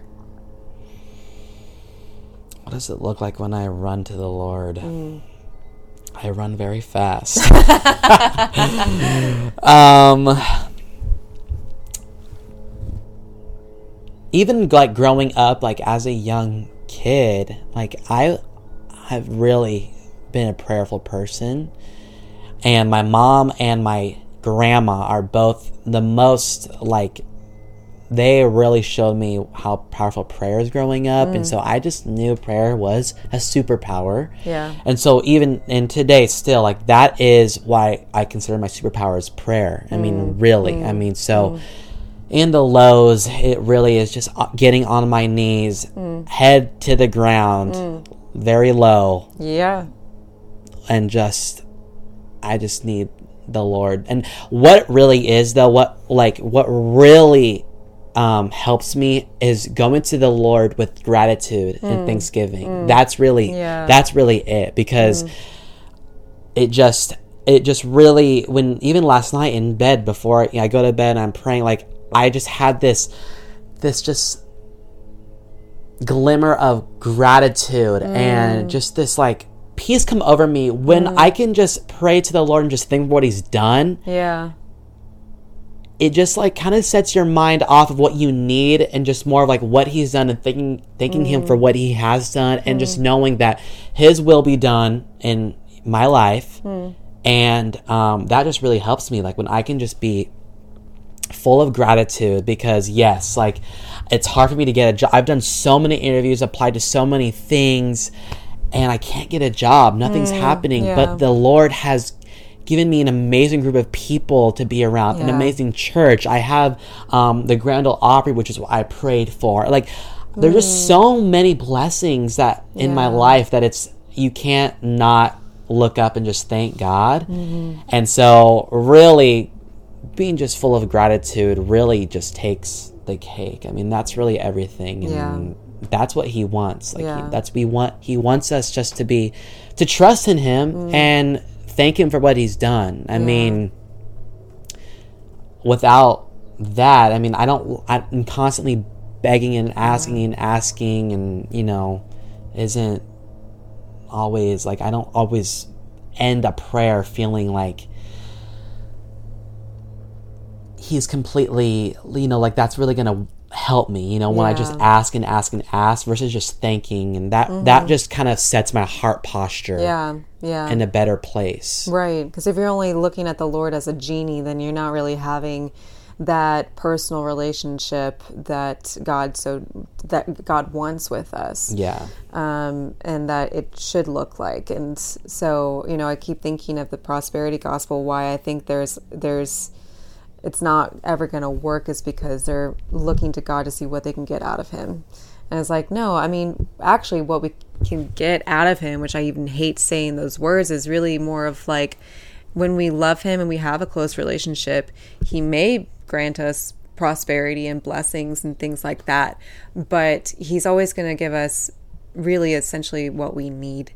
What does it look like when I run to the Lord? Mm. I run very fast. um, even like growing up, like as a young kid, like I, I've really been a prayerful person, and my mom and my grandma are both the most, like, they really showed me how powerful prayer is growing up. Mm. And so I just knew prayer was a superpower. Yeah. And so even in today still, like, that is why I consider my superpower is prayer. I mean, really. Mm. I mean, so Mm. in the lows, it really is just getting on my knees, Mm. head to the ground, Mm. very low, Yeah. and just, I just need the Lord. And what it really is, though, what, like, what really um, helps me is going to the Lord with gratitude Mm. and thanksgiving. Mm. That's really, Yeah. that's really it, because Mm. it just, it just really, when, even last night in bed, before you know, I go to bed and I'm praying, like, I just had this, this just glimmer of gratitude Mm. and just this, like, peace come over me when Mm. I can just pray to the Lord and just think of what he's done. Yeah. It just, like, kind of sets your mind off of what you need and just more of, like, what he's done, and thanking thanking Mm. him for what he has done, and Mm. just knowing that his will be done in my life. Mm. And um, that just really helps me, like, when I can just be full of gratitude, because yes, like, it's hard for me to get a job. I've done so many interviews, applied to so many things, and I can't get a job. Nothing's Mm, happening. yeah. But the Lord has given me an amazing group of people to be around, an Yeah. amazing church. I have um, the Grand Ole Opry, which is what I prayed for. Like, there's Mm. just so many blessings that in my Yeah. life that it's, you can't not look up and just thank God. Mm-hmm. And so really being just full of gratitude really just takes the cake. I mean, that's really everything. And Yeah. that's what he wants. Like, Yeah. he, that's we want. He wants us just to be, to trust in him Mm. and thank him for what he's done. I yeah. mean, without that, I mean, I don't, I'm constantly begging and asking yeah. and asking, and, you know, isn't always, like, I don't always end a prayer feeling like he's completely, you know, like that's really going to help me, you know, when yeah. I just ask and ask and ask versus just thanking, and that, mm-hmm. that just kind of sets my heart posture yeah, yeah. in a better place. Right, because if you're only looking at the Lord as a genie, then you're not really having that personal relationship that God so that God wants with us. Yeah. Um, and that it should look like. And so, you know, I keep thinking of the prosperity gospel. Why I think there's there's it's not ever going to work is because they're looking to God to see what they can get out of him. And it's like, no, I mean, actually what we can get out of him, which I even hate saying those words, is really more of like when we love him and we have a close relationship, he may grant us prosperity and blessings and things like that. But he's always going to give us really essentially what we need.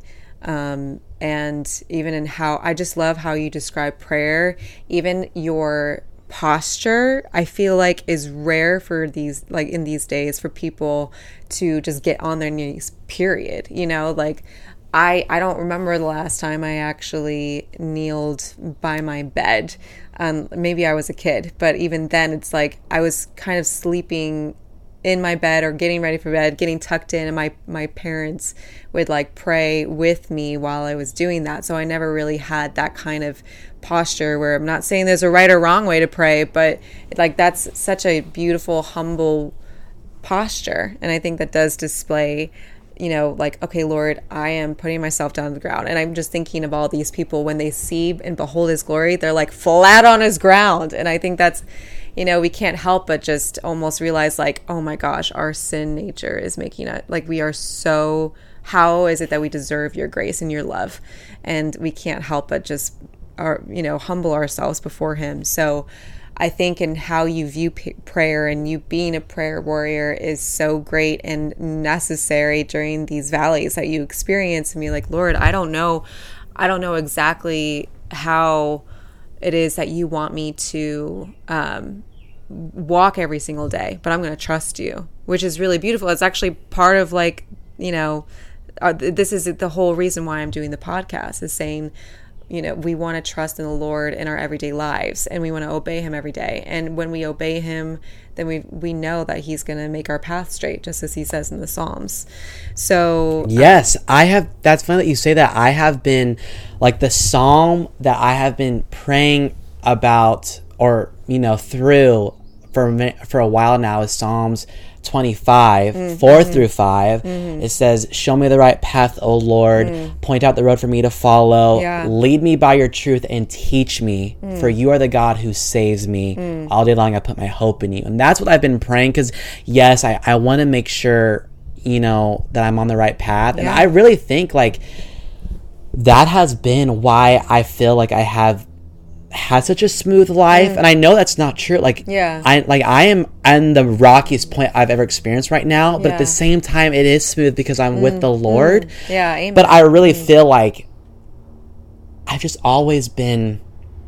Um, and even in how, I just love how you describe prayer, even your posture, I feel like is rare for these, like in these days, for people to just get on their knees, period. You know, like I, I don't remember the last time I actually kneeled by my bed. Um, maybe I was a kid, but even then it's like I was kind of sleeping in my bed or getting ready for bed, getting tucked in, and my, my parents would like pray with me while I was doing that. So I never really had that kind of posture where I'm not saying there's a right or wrong way to pray, but like that's such a beautiful, humble posture. And I think that does display, you know, like, okay, Lord, I am putting myself down on the ground. And I'm just thinking of all these people when they see and behold his glory, they're like flat on his ground. And I think that's, you know, we can't help but just almost realize like, oh my gosh, our sin nature is making it like we are so, how is it that we deserve your grace and your love? And we can't help but just, our, you know, humble ourselves before him. So I think in how you view p- prayer and you being a prayer warrior is so great and necessary during these valleys that you experience. And be like, Lord, I don't know, I don't know exactly how it is that you want me to um, walk every single day, but I'm going to trust you, which is really beautiful. It's actually part of like, you know, uh, this is the whole reason why I'm doing the podcast, is saying, you know, we want to trust in the Lord in our everyday lives, and we want to obey him every day. And when we obey him, then we we know that he's going to make our path straight, just as he says in the Psalms. So yes, um, I have, that's funny that you say that. I have been, like, the Psalm that I have been praying about, or, you know, through for a minute, for a while now, is Psalms twenty-five, mm-hmm. four through five. Mm-hmm. It says, show me the right path, O Lord. Mm. Point out the road for me to follow. Yeah. Lead me by your truth and teach me, mm. for you are the God who saves me. Mm. All day long I put my hope in you. And that's what I've been praying, because yes, I, I want to make sure, you know, that I'm on the right path. Yeah. And I really think like that has been why I feel like I have had such a smooth life. Mm. And I know that's not true. Like, yeah, I like I am on the rockiest point I've ever experienced right now, but yeah. at the same time it is smooth because I'm mm. with the Lord. Mm. Yeah, amen. But I really mm. feel like I've just always been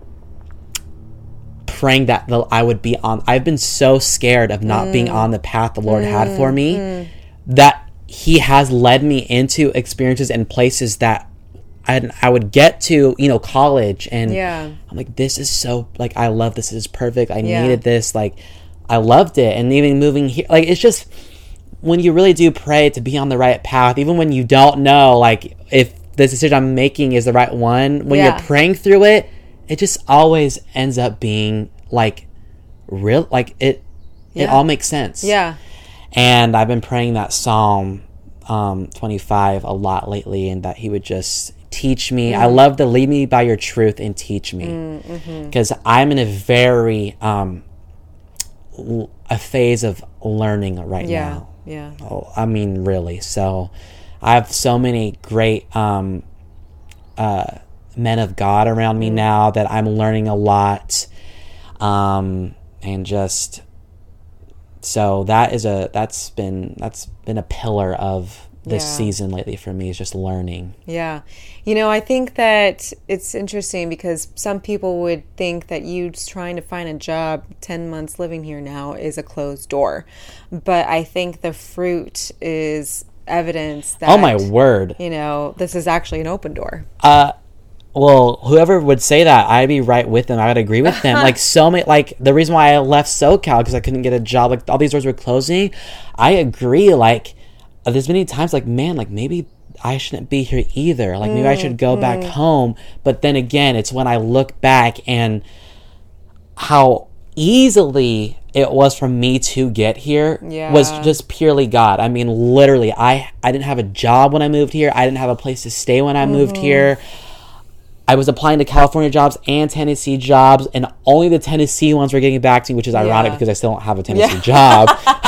praying that the, I would be on. I've been so scared of not mm. being on the path the Lord mm. had for me, mm. that he has led me into experiences and places that I, I would get to, you know, college, and yeah. I'm like, this is so, like, I love this. This is perfect. I yeah. needed this. Like, I loved it. And even moving here, like, it's just, when you really do pray to be on the right path, even when you don't know, like, if the decision I'm making is the right one, when yeah. you're praying through it, it just always ends up being, like, real, like, it, yeah. it all makes sense. Yeah. And I've been praying that Psalm um, twenty-five a lot lately, and that he would just teach me. Mm. I love to lead me by your truth and teach me, because mm-hmm. I'm in a very um a phase of learning right yeah, now. Yeah. Oh, I mean, really. So I have so many great um uh men of God around me mm. now that I'm learning a lot, um and just so that is a that's been that's been a pillar of this yeah. season lately for me is just learning. Yeah. You know, I think that it's interesting because some people would think that you just trying to find a job ten months living here now is a closed door. But I think the fruit is evidence that, oh my word, you know, this is actually an open door. Uh, well, whoever would say that, I'd be right with them. I would agree with them. Like so many, like the reason why I left SoCal because I couldn't get a job, like all these doors were closing. I agree. Like there's many times, like man, like maybe I shouldn't be here either. Like maybe mm, I should go mm. back home. But then again, it's when I look back and how easily it was for me to get here yeah. was just purely God. I mean, literally, I I didn't have a job when I moved here. I didn't have a place to stay when I mm-hmm. moved here. I was applying to California jobs and Tennessee jobs, and only the Tennessee ones were getting back to me, which is ironic yeah. because I still don't have a Tennessee yeah. job.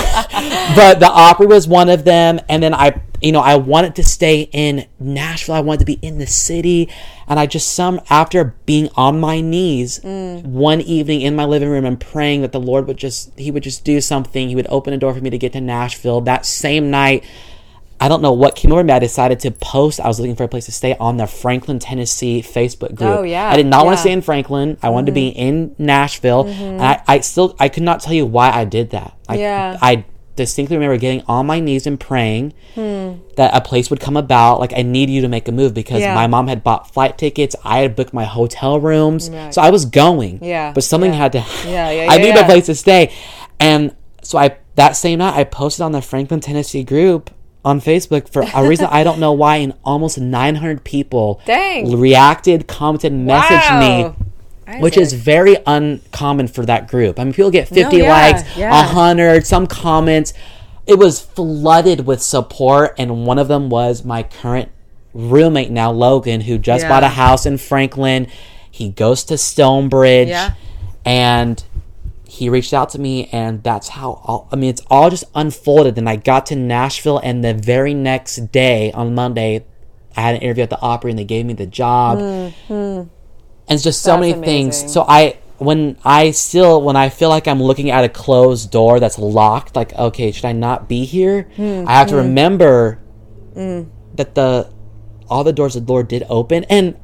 But the Opry was one of them, and then I, you know, I wanted to stay in Nashville. I wanted to be in the city, and I just some after being on my knees mm. one evening in my living room and praying that the Lord would just, He would just do something. He would open a door for me to get to Nashville. That same night, I don't know what came over me. I decided to post. I was looking for a place to stay on the Franklin, Tennessee Facebook group. Oh, yeah. I did not yeah. want to stay in Franklin. I wanted mm-hmm. to be in Nashville. Mm-hmm. And I, I still, I could not tell you why I did that. I, yeah. I distinctly remember getting on my knees and praying hmm. that a place would come about. Like, I need you to make a move because yeah. my mom had bought flight tickets. I had booked my hotel rooms. Right. So I was going. Yeah. But something yeah. had to, yeah, yeah, I yeah, needed yeah. a place to stay. And so I, that same night, I posted on the Franklin, Tennessee group on Facebook for a reason I don't know why, and almost nine hundred people Dang. reacted, commented, messaged wow. me, Isaac. which is very uncommon for that group. I mean, people get fifty no, yeah, likes, yeah. one hundred, some comments. It was flooded with support, and one of them was my current roommate now, Logan, who just yeah. bought a house in Franklin. He goes to Stonebridge, yeah. and he reached out to me, and that's how all, I mean, it's all just unfolded. And I got to Nashville, and the very next day, on Monday, I had an interview at the Opry, and they gave me the job. Mm-hmm. And it's just so That's many amazing. things. So I, when I still, when I feel like I'm looking at a closed door that's locked, like, okay, should I not be here? Mm-hmm. I have to remember mm. that the, all the doors the Lord did open. And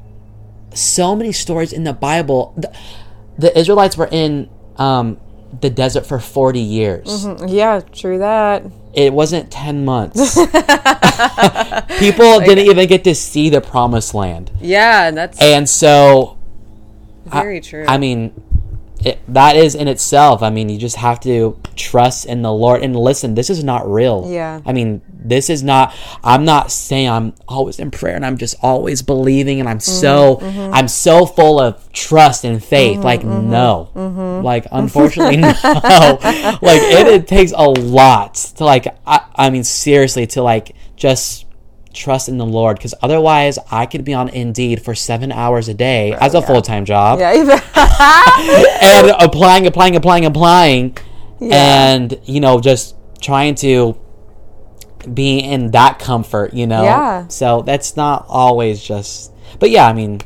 so many stories in the Bible. The, the Israelites were in um, the desert for forty years. Mm-hmm. Yeah, true that. It wasn't ten months. People like, didn't even get to see the promised land. Yeah, that's and so very I, true. I mean, it, that is in itself. I mean, you just have to trust in the Lord and listen. This is not real. Yeah. I mean, this is not. I'm not saying I'm always in prayer and I'm just always believing and I'm mm-hmm, so mm-hmm. I'm so full of trust and faith. Mm-hmm, like mm-hmm, no, mm-hmm. like unfortunately no. Like it, it takes a lot to like. I, I mean, seriously, to like just trust in the Lord, because otherwise I could be on Indeed for seven hours a day oh, as a yeah. full-time job. Yeah. And applying, applying, applying, applying. Yeah. And, you know, just trying to be in that comfort, you know? Yeah. So that's not always just... But yeah, I mean,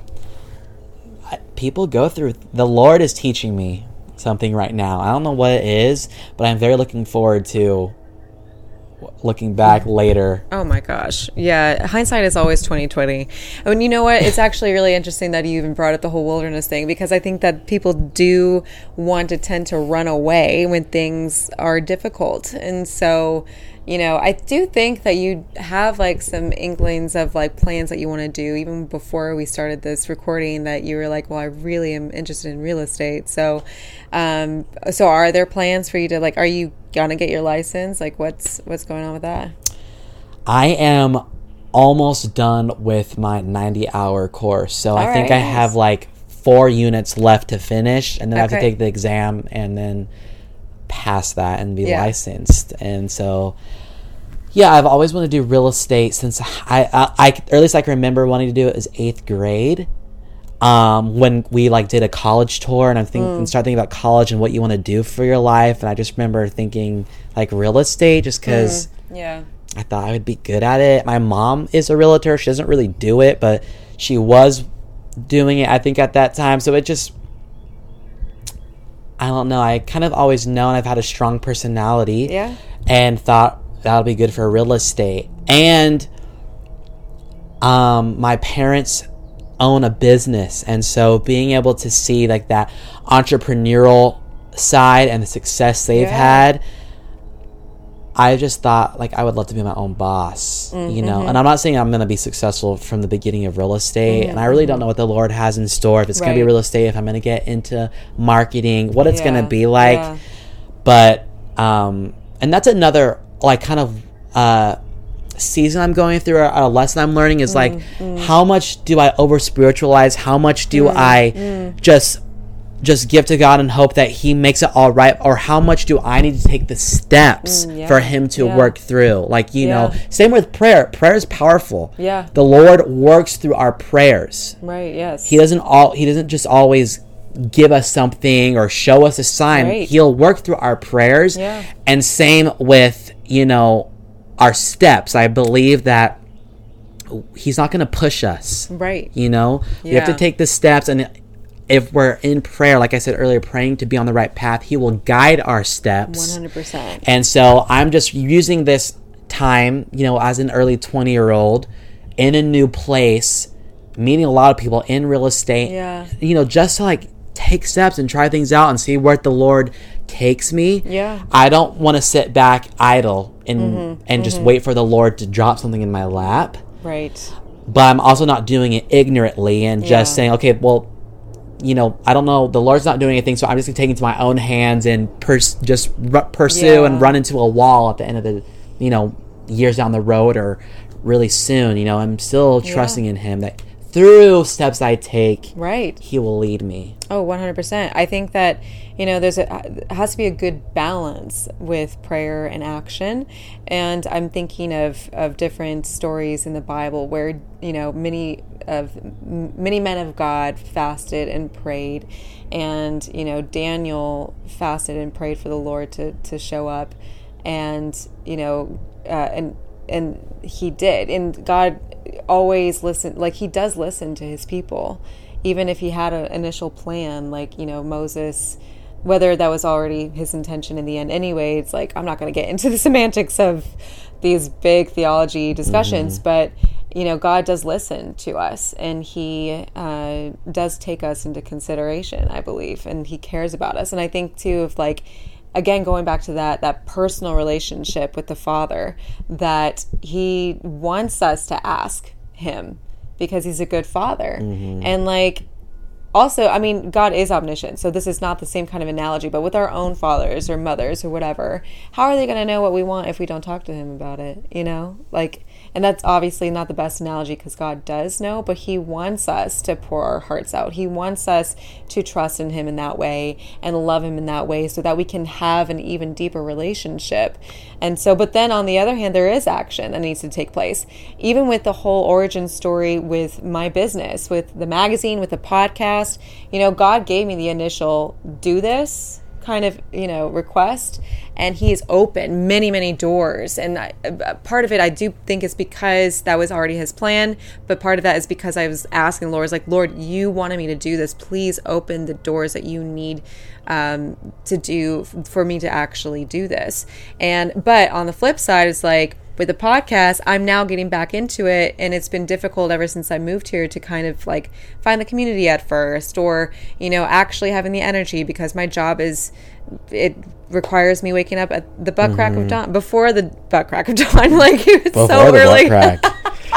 people go through... The Lord is teaching me something right now. I don't know what it is, but I'm very looking forward to looking back later. Oh my gosh. Yeah. Hindsight is always twenty twenty. And you know what? It's actually really interesting that you even brought up the whole wilderness thing, because I think that people do want to tend to run away when things are difficult. And so, you know, I do think that you have like some inklings of like plans that you want to do even before we started this recording, that you were like, well, I really am interested in real estate. So, um, so are there plans for you to like, are you gonna get your license? Like what's, what's going on with that? I am almost done with my ninety hour course. So All I think right. I have like four units left to finish, and then okay. I have to take the exam and then pass that and be yeah. licensed. And so yeah, I've always wanted to do real estate since I, I, I earliest I can remember wanting to do it is eighth grade. Um, when we like did a college tour, and I'm thinking, mm. and start thinking about college and what you want to do for your life. And I just remember thinking like real estate, just because mm. yeah, I thought I would be good at it. My mom is a realtor. She doesn't really do it, but she was doing it, I think, at that time. So it just, I don't know. I kind of always known I've had a strong personality, yeah, and thought that'll be good for real estate. And um, my parents own a business, and so being able to see like that entrepreneurial side and the success they've yeah. had, I just thought like I would love to be my own boss, mm-hmm. you know. And I'm not saying I'm going to be successful from the beginning of real estate, mm-hmm. and I really don't know what the Lord has in store, if it's right. going to be real estate, if I'm going to get into marketing, what it's yeah. going to be like. Yeah. But um and that's another like kind of uh season I'm going through, or a lesson I'm learning is mm, like mm. how much do I over spiritualize, how much do mm, I mm. just just give to God and hope that he makes it all right, or how much do I need to take the steps mm, yeah, for him to yeah. work through, like you yeah. know, same with prayer. Prayer is powerful. Yeah, the Lord works through our prayers, right? Yes, he doesn't all he doesn't just always give us something or show us a sign, right. he'll work through our prayers. Yeah. And same with, you know, our steps. I believe that he's not going to push us, right? You know, yeah. we have to take the steps, and if we're in prayer, like I said earlier, praying to be on the right path, he will guide our steps one hundred percent. And so I'm just using this time, you know, as an early twenty year old in a new place, meeting a lot of people in real estate, yeah. you know, just to like take steps and try things out and see where the Lord takes me. Yeah. I don't want to sit back idle and mm-hmm, and mm-hmm. just wait for the Lord to drop something in my lap. Right. But I'm also not doing it ignorantly and just yeah. saying, okay, well, you know, I don't know, the Lord's not doing anything, so I'm just going to take it into my own hands and pers- just r- pursue yeah. and run into a wall at the end of the, you know, years down the road or really soon. You know, I'm still trusting yeah. in him that through steps I take, right, he will lead me. Oh, one hundred percent. I think that, you know, there's a it has to be a good balance with prayer and action. And I'm thinking of, of different stories in the Bible where, you know, many of many men of God fasted and prayed. And, you know, Daniel fasted and prayed for the Lord to, to show up. And, you know, uh, and and he did. And God always listen, like he does listen to his people, even if he had an initial plan, like, you know, Moses, whether that was already his intention in the end anyway. It's like, I'm not going to get into the semantics of these big theology discussions, mm-hmm. but, you know, God does listen to us, and he uh, does take us into consideration, I believe, and he cares about us. And I think too, of like, again, going back to that that personal relationship with the Father, that he wants us to ask him because he's a good father. Mm-hmm. And like, also, I mean, God is omniscient, so this is not the same kind of analogy, but with our own fathers or mothers or whatever, how are they going to know what we want if we don't talk to him about it, you know? Like, and that's obviously not the best analogy because God does know, but he wants us to pour our hearts out. He wants us to trust in him in that way and love him in that way so that we can have an even deeper relationship. And so, but then on the other hand, there is action that needs to take place. Even with the whole origin story with my business, with the magazine, with the podcast, you know, God gave me the initial do this kind of, you know, request, and he has opened many, many doors. And I, part of it, I do think is because that was already his plan, but part of that is because I was asking the Lord, I was like, Lord, you wanted me to do this. Please open the doors that you need um, to do for me to actually do this. And, but on the flip side, it's like, with the podcast, I'm now getting back into it, and it's been difficult ever since I moved here to kind of like find the community at first, or, you know, actually having the energy, because my job is, it requires me waking up at the butt crack mm-hmm. of dawn, before the butt crack of dawn, like it's before so the early. Butt crack.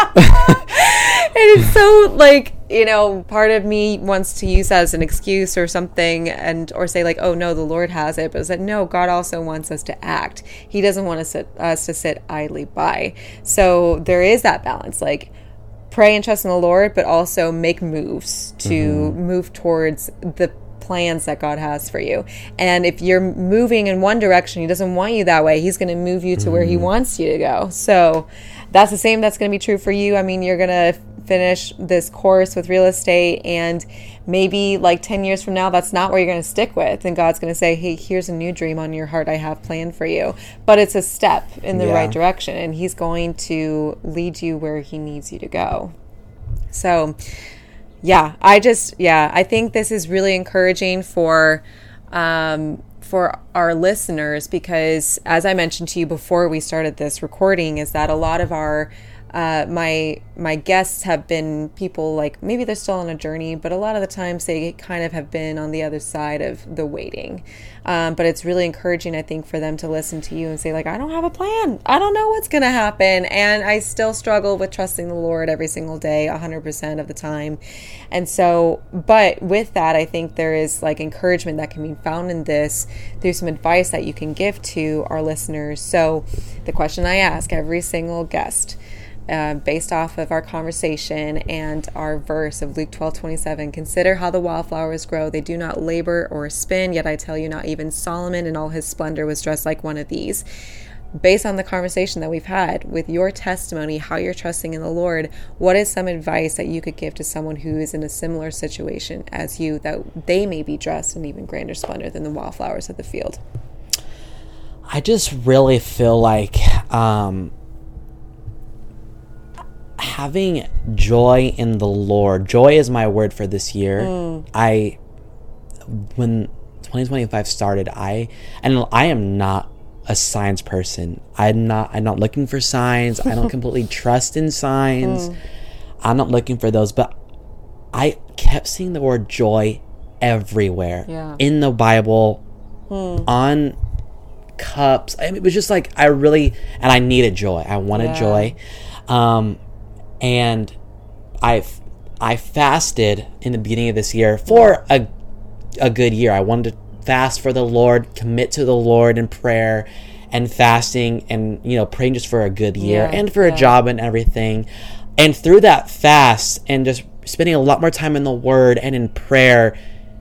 And it's so like, you know, part of me wants to use that as an excuse or something, and or say like, oh no, the Lord has it, but it's like, no, God also wants us to act. He doesn't want us to, us to sit idly by. So there is that balance, like pray and trust in the Lord, but also make moves to mm-hmm. move towards the plans that God has for you. And if you're moving in one direction, he doesn't want you that way. He's going to move you to mm-hmm. where he wants you to go. So that's the same that's going to be true for you. I mean, you're going to finish this course with real estate, and maybe like ten years from now, that's not where you're going to stick with. And God's going to say, hey, here's a new dream on your heart I have planned for you. But it's a step in the yeah. right direction, and he's going to lead you where he needs you to go. So yeah, I just, yeah, I think this is really encouraging for, um, for our listeners, because as I mentioned to you before we started this recording, is that a lot of our Uh, my my guests have been people like, maybe they're still on a journey, but a lot of the times they kind of have been on the other side of the waiting. Um, but it's really encouraging, I think, for them to listen to you and say, like, I don't have a plan. I don't know what's going to happen. And I still struggle with trusting the Lord every single day, one hundred percent of the time. And so, but with that, I think there is like encouragement that can be found in this. There's some advice that you can give to our listeners. So the question I ask every single guest, Uh, based off of our conversation and our verse of Luke twelve twenty-seven, consider how the wildflowers grow. They do not labor or spin, yet I tell you, not even Solomon in all his splendor was dressed like one of these. Based on the conversation that we've had, with your testimony, how you're trusting in the Lord, what is some advice that you could give to someone who is in a similar situation as you, that they may be dressed in even grander splendor than the wildflowers of the field? I just really feel like um having joy in the Lord. Joy is my word for this year. Mm. I, when twenty twenty-five started, I, and I am not a signs person. I'm not, I'm not looking for signs. I don't completely trust in signs. Mm. I'm not looking for those, but I kept seeing the word joy everywhere. Yeah. In the Bible, mm. on cups. I mean, it was just like, I really, and I needed joy. I wanted yeah. joy. Um, And I I fasted in the beginning of this year for a a good year. I wanted to fast for the Lord, commit to the Lord in prayer and fasting, and, you know, praying just for a good year yeah, and for yeah. a job and everything. And through that fast and just spending a lot more time in the Word and in prayer,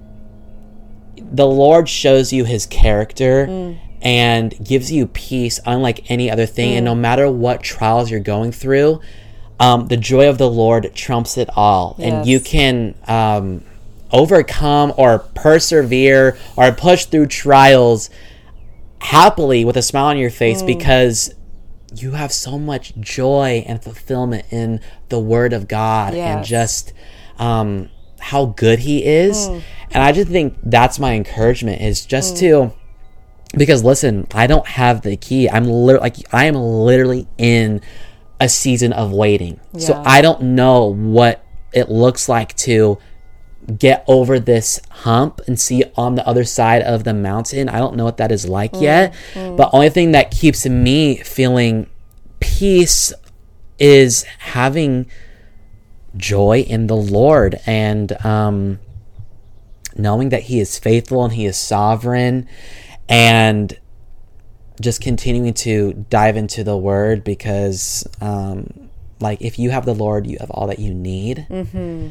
the Lord shows you His character mm. and gives you peace unlike any other thing. Mm. And no matter what trials you're going through, Um, the joy of the Lord trumps it all. Yes. And you can um, overcome or persevere or push through trials happily with a smile on your face mm. because you have so much joy and fulfillment in the Word of God yes. and just um, how good He is. Mm. And I just think that's my encouragement, is just mm. to, because listen, I don't have the key. I'm li- like I am literally in a season of waiting. Yeah. So I don't know what it looks like to get over this hump and see on the other side of the mountain. I don't know what that is like mm, yet. Mm. But only thing that keeps me feeling peace is having joy in the Lord, and um, knowing that He is faithful and He is sovereign, and just continuing to dive into the Word, because um, like if you have the Lord, you have all that you need. Mm-hmm.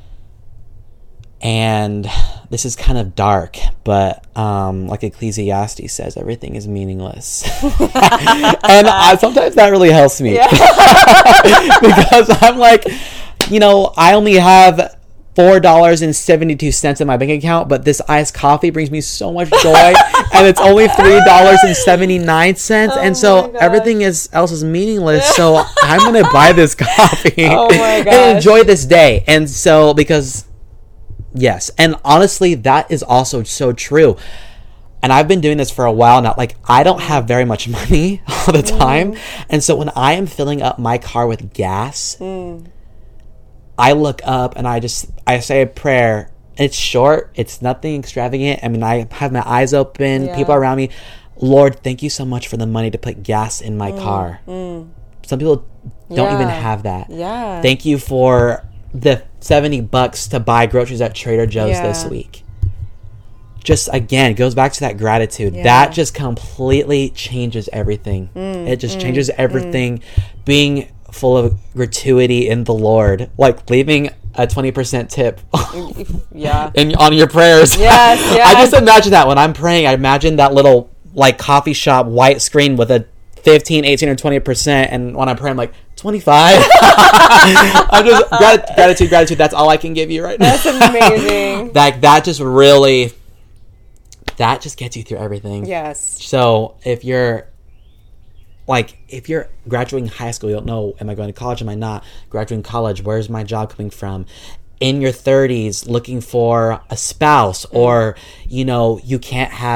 And this is kind of dark, but um, like Ecclesiastes says, everything is meaningless. And I, sometimes that really helps me. Yeah. Because I'm like, you know, I only have four dollars and seventy-two cents in my bank account, but this iced coffee brings me so much joy, and it's only three dollars and seventy-nine cents, oh and so everything is else is meaningless. So I'm gonna buy this coffee oh my and enjoy this day. And so, because yes, and honestly, that is also so true. And I've been doing this for a while now. Like, I don't have very much money all the time, mm. and so when I am filling up my car with gas, mm. I look up and I just, I say a prayer. It's short. It's nothing extravagant. I mean, I have my eyes open. Yeah. People around me. Lord, thank you so much for the money to put gas in my mm, car. Mm. Some people don't yeah. even have that. Yeah. Thank you for the seventy bucks to buy groceries at Trader Joe's yeah. this week. Just, again, it goes back to that gratitude. Yeah. That just completely changes everything. Mm, it just mm, changes everything. Mm. Being full of gratuity in the Lord, like leaving a twenty percent tip yeah in, on your prayers. Yes, yes. I just imagine that when I'm praying. I imagine that little like coffee shop white screen with a fifteen, eighteen, or twenty percent, and when I pray I'm like twenty-five. I'm just grat- gratitude gratitude that's all I can give you right now. That's amazing. That that just really that just gets you through everything. Yes. So if you're Like, if you're graduating high school, you don't know, am I going to college, am I not? Graduating college, where's my job coming from? In your thirties, looking for a spouse, or, you know, you can't have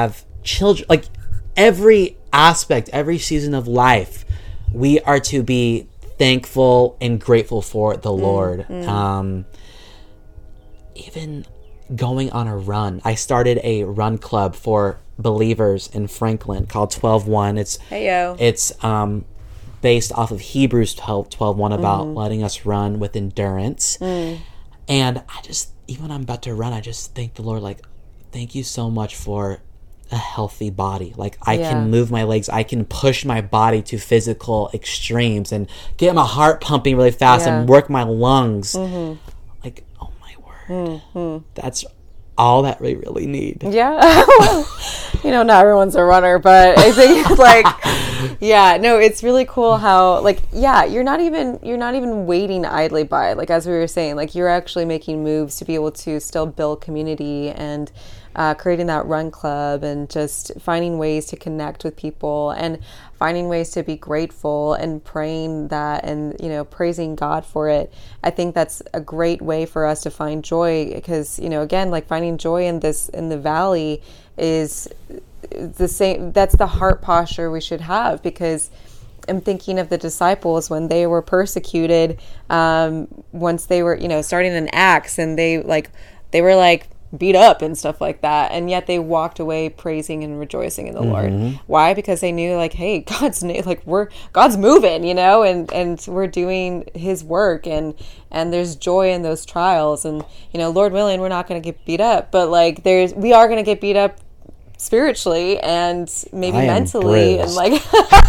children, like every aspect, every season of life, we are to be thankful and grateful for the mm, Lord. Mm. Um, even going on a run. I started a run club for believers in Franklin called twelve one. It's Hey-yo. It's um, based off of Hebrews twelve one about mm. letting us run with endurance. Mm. And I just, even when I'm about to run, I just thank the Lord, like, thank you so much for a healthy body. Like, I yeah. can move my legs. I can push my body to physical extremes and get my heart pumping really fast yeah. and work my lungs. Mm-hmm. Like, oh my word. Mm-hmm. That's all that we really need. Yeah. Well, you know, not everyone's a runner, but I think like, yeah, no, it's really cool how like, yeah, you're not even, you're not even waiting idly by, like, as we were saying, like you're actually making moves to be able to still build community and uh, creating that run club and just finding ways to connect with people and finding ways to be grateful and praying that and, you know, praising God for it. I think that's a great way for us to find joy because, you know, again, like finding joy in this, in the valley is the same. That's the heart posture we should have because I'm thinking of the disciples when they were persecuted, um, once they were, you know, starting in Acts and they like, they were like, beat up and stuff like that, and yet they walked away praising and rejoicing in the mm-hmm. Lord. Why? Because they knew like, hey, God's like we're God's moving, you know, and and we're doing His work, and and there's joy in those trials, and you know, Lord willing, we're not going to get beat up, but like there's we are going to get beat up spiritually and maybe I mentally, and like,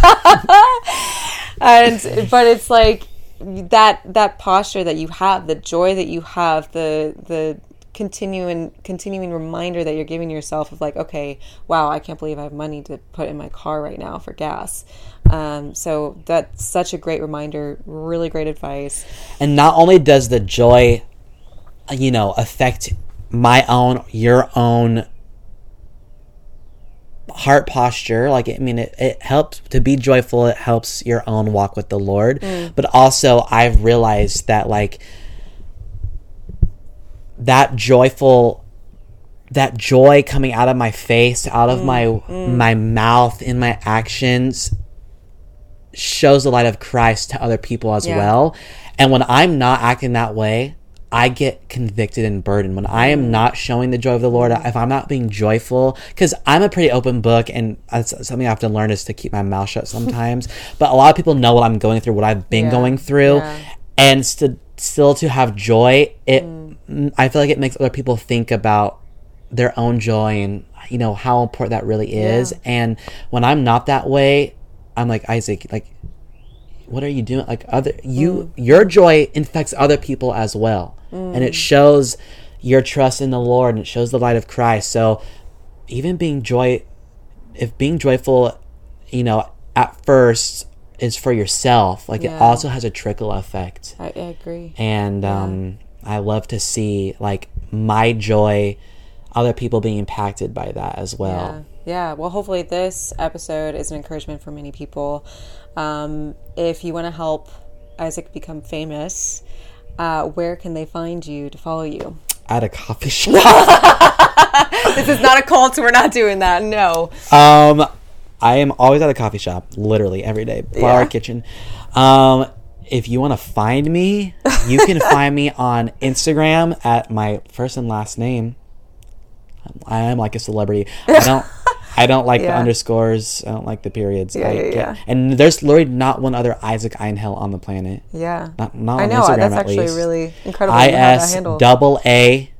and but it's like that that posture that you have, the joy that you have, the the continuing continuing reminder that you're giving yourself of like, okay, wow, I can't believe I have money to put in my car right now for gas. Um, so that's such a great reminder, really great advice. And not only does the joy, you know, affect my own, your own heart posture, like, I mean, it, it helps to be joyful. It helps your own walk with the Lord. Mm. But also I've realized that like, that joyful, that joy coming out of my face, out of mm, my mm. my mouth, in my actions, shows the light of Christ to other people as yeah. well. And when I'm not acting that way, I get convicted and burdened. When I am not showing the joy of the Lord, if I'm not being joyful, because I'm a pretty open book, and that's something I have to learn is to keep my mouth shut sometimes. But a lot of people know what I'm going through, what I've been yeah. going through, yeah. and st- still to have joy, it. Mm. I feel like it makes other people think about their own joy and, you know, how important that really is. Yeah. And when I'm not that way, I'm like, Isaac, like, what are you doing? Like, other you, mm. your joy infects other people as well. Mm. And it shows your trust in the Lord, and it shows the light of Christ. So even being joy, if being joyful, you know, at first is for yourself, like yeah. it also has a trickle effect. I, I agree. And, yeah. um, I love to see like my joy, other people being impacted by that as well. Yeah. yeah. Well, hopefully this episode is an encouragement for many people. Um, if you want to help Isaac become famous, uh, where can they find you to follow you? At a coffee shop. This is not a cult. We're not doing that. No. Um, I am always at a coffee shop, literally every day. Bar, yeah. kitchen. Um, If you want to find me, you can find me on Instagram at my first and last name. I am like a celebrity. I don't I don't like yeah. the underscores. I don't like the periods. Yeah, I yeah, yeah. And there's literally not one other Isaac Einhell on the planet. Yeah. Not, not I on know. Instagram, That's at actually least. really incredible. I S double A.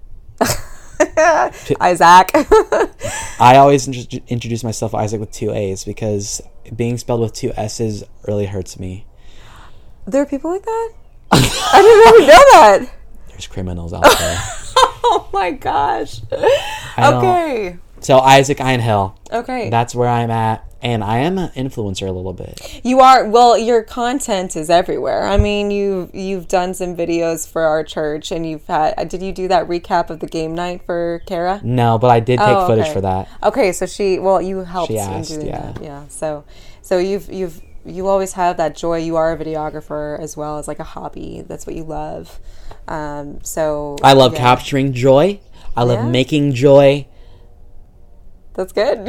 Isaac. I always int- introduce myself Isaac with two A's because being spelled with two S's really hurts me. There are people like that? I didn't even know that. There's criminals out there. Oh my gosh. Okay. So Isaac Einhell. Okay. That's where I'm at. And I am an influencer a little bit. You are. Well, your content is everywhere. I mean, you've, you've done some videos for our church, and you've had, did you do that recap of the game night for Kara? No, but I did take oh, footage okay. for that. Okay. So she, well, you helped she asked, in doing yeah. that. Yeah. So, so you've, you've, you always have that joy. You are a videographer as well as like a hobby. That's what you love. Um, so I love yeah. capturing joy. I love yeah. making joy. That's good.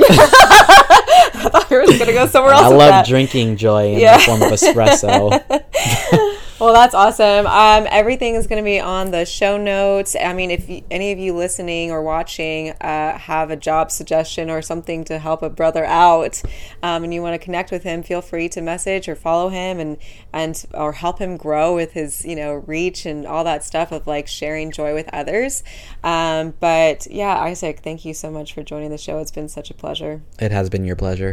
I thought you were going to go somewhere else. I with love that. drinking joy in yeah. the form of espresso. Well, that's awesome. Um, everything is going to be on the show notes. I mean, if you, any of you listening or watching uh, have a job suggestion or something to help a brother out, um, and you want to connect with him, feel free to message or follow him and and or help him grow with his, you know, reach and all that stuff of like sharing joy with others. Um, but yeah, Isaac, thank you so much for joining the show. It's been such a pleasure. It has been your pleasure.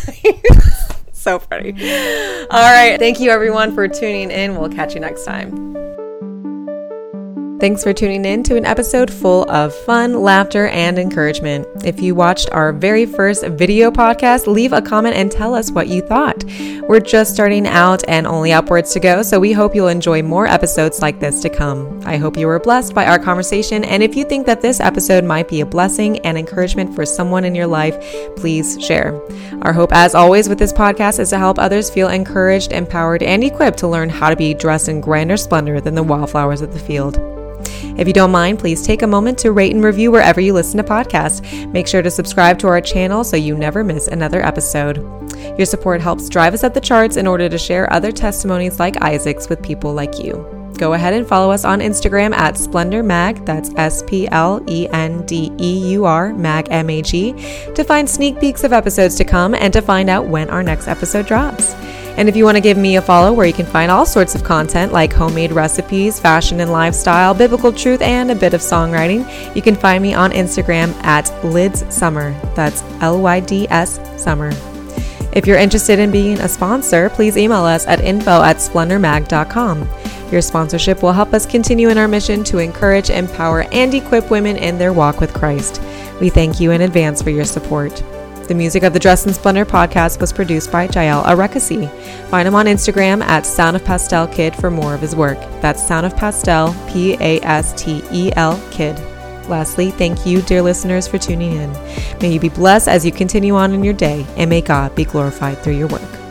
So funny. All right. Thank you, everyone, for tuning in. We'll catch you next time. Thanks for tuning in to an episode full of fun, laughter, and encouragement. If you watched our very first video podcast, leave a comment and tell us what you thought. We're just starting out and only upwards to go, so we hope you'll enjoy more episodes like this to come. I hope you were blessed by our conversation, and if you think that this episode might be a blessing and encouragement for someone in your life, please share. Our hope, as always, with this podcast is to help others feel encouraged, empowered, and equipped to learn how to be dressed in grander splendor than the wildflowers of the field. If you don't mind, please take a moment to rate and review wherever you listen to podcasts. Make sure to subscribe to our channel so you never miss another episode. Your support helps drive us up the charts in order to share other testimonies like Isaac's with people like you. Go ahead and follow us on Instagram at Splendor Mag, that's S P L E N D E U R, Mag M A G, to find sneak peeks of episodes to come and to find out when our next episode drops. And if you want to give me a follow where you can find all sorts of content like homemade recipes, fashion and lifestyle, biblical truth, and a bit of songwriting, you can find me on Instagram at Lids Summer. That's L Y D S Summer. If you're interested in being a sponsor, please email us at info at splendor mag dot com. Your sponsorship will help us continue in our mission to encourage, empower, and equip women in their walk with Christ. We thank you in advance for your support. The music of the Dressed in Splendor podcast was produced by Jael Arekasi. Find him on Instagram at Sound of Pastel Kid for more of his work. That's Sound of Pastel, P A S T E L Kid. Lastly, thank you, dear listeners, for tuning in. May you be blessed as you continue on in your day, and may God be glorified through your work.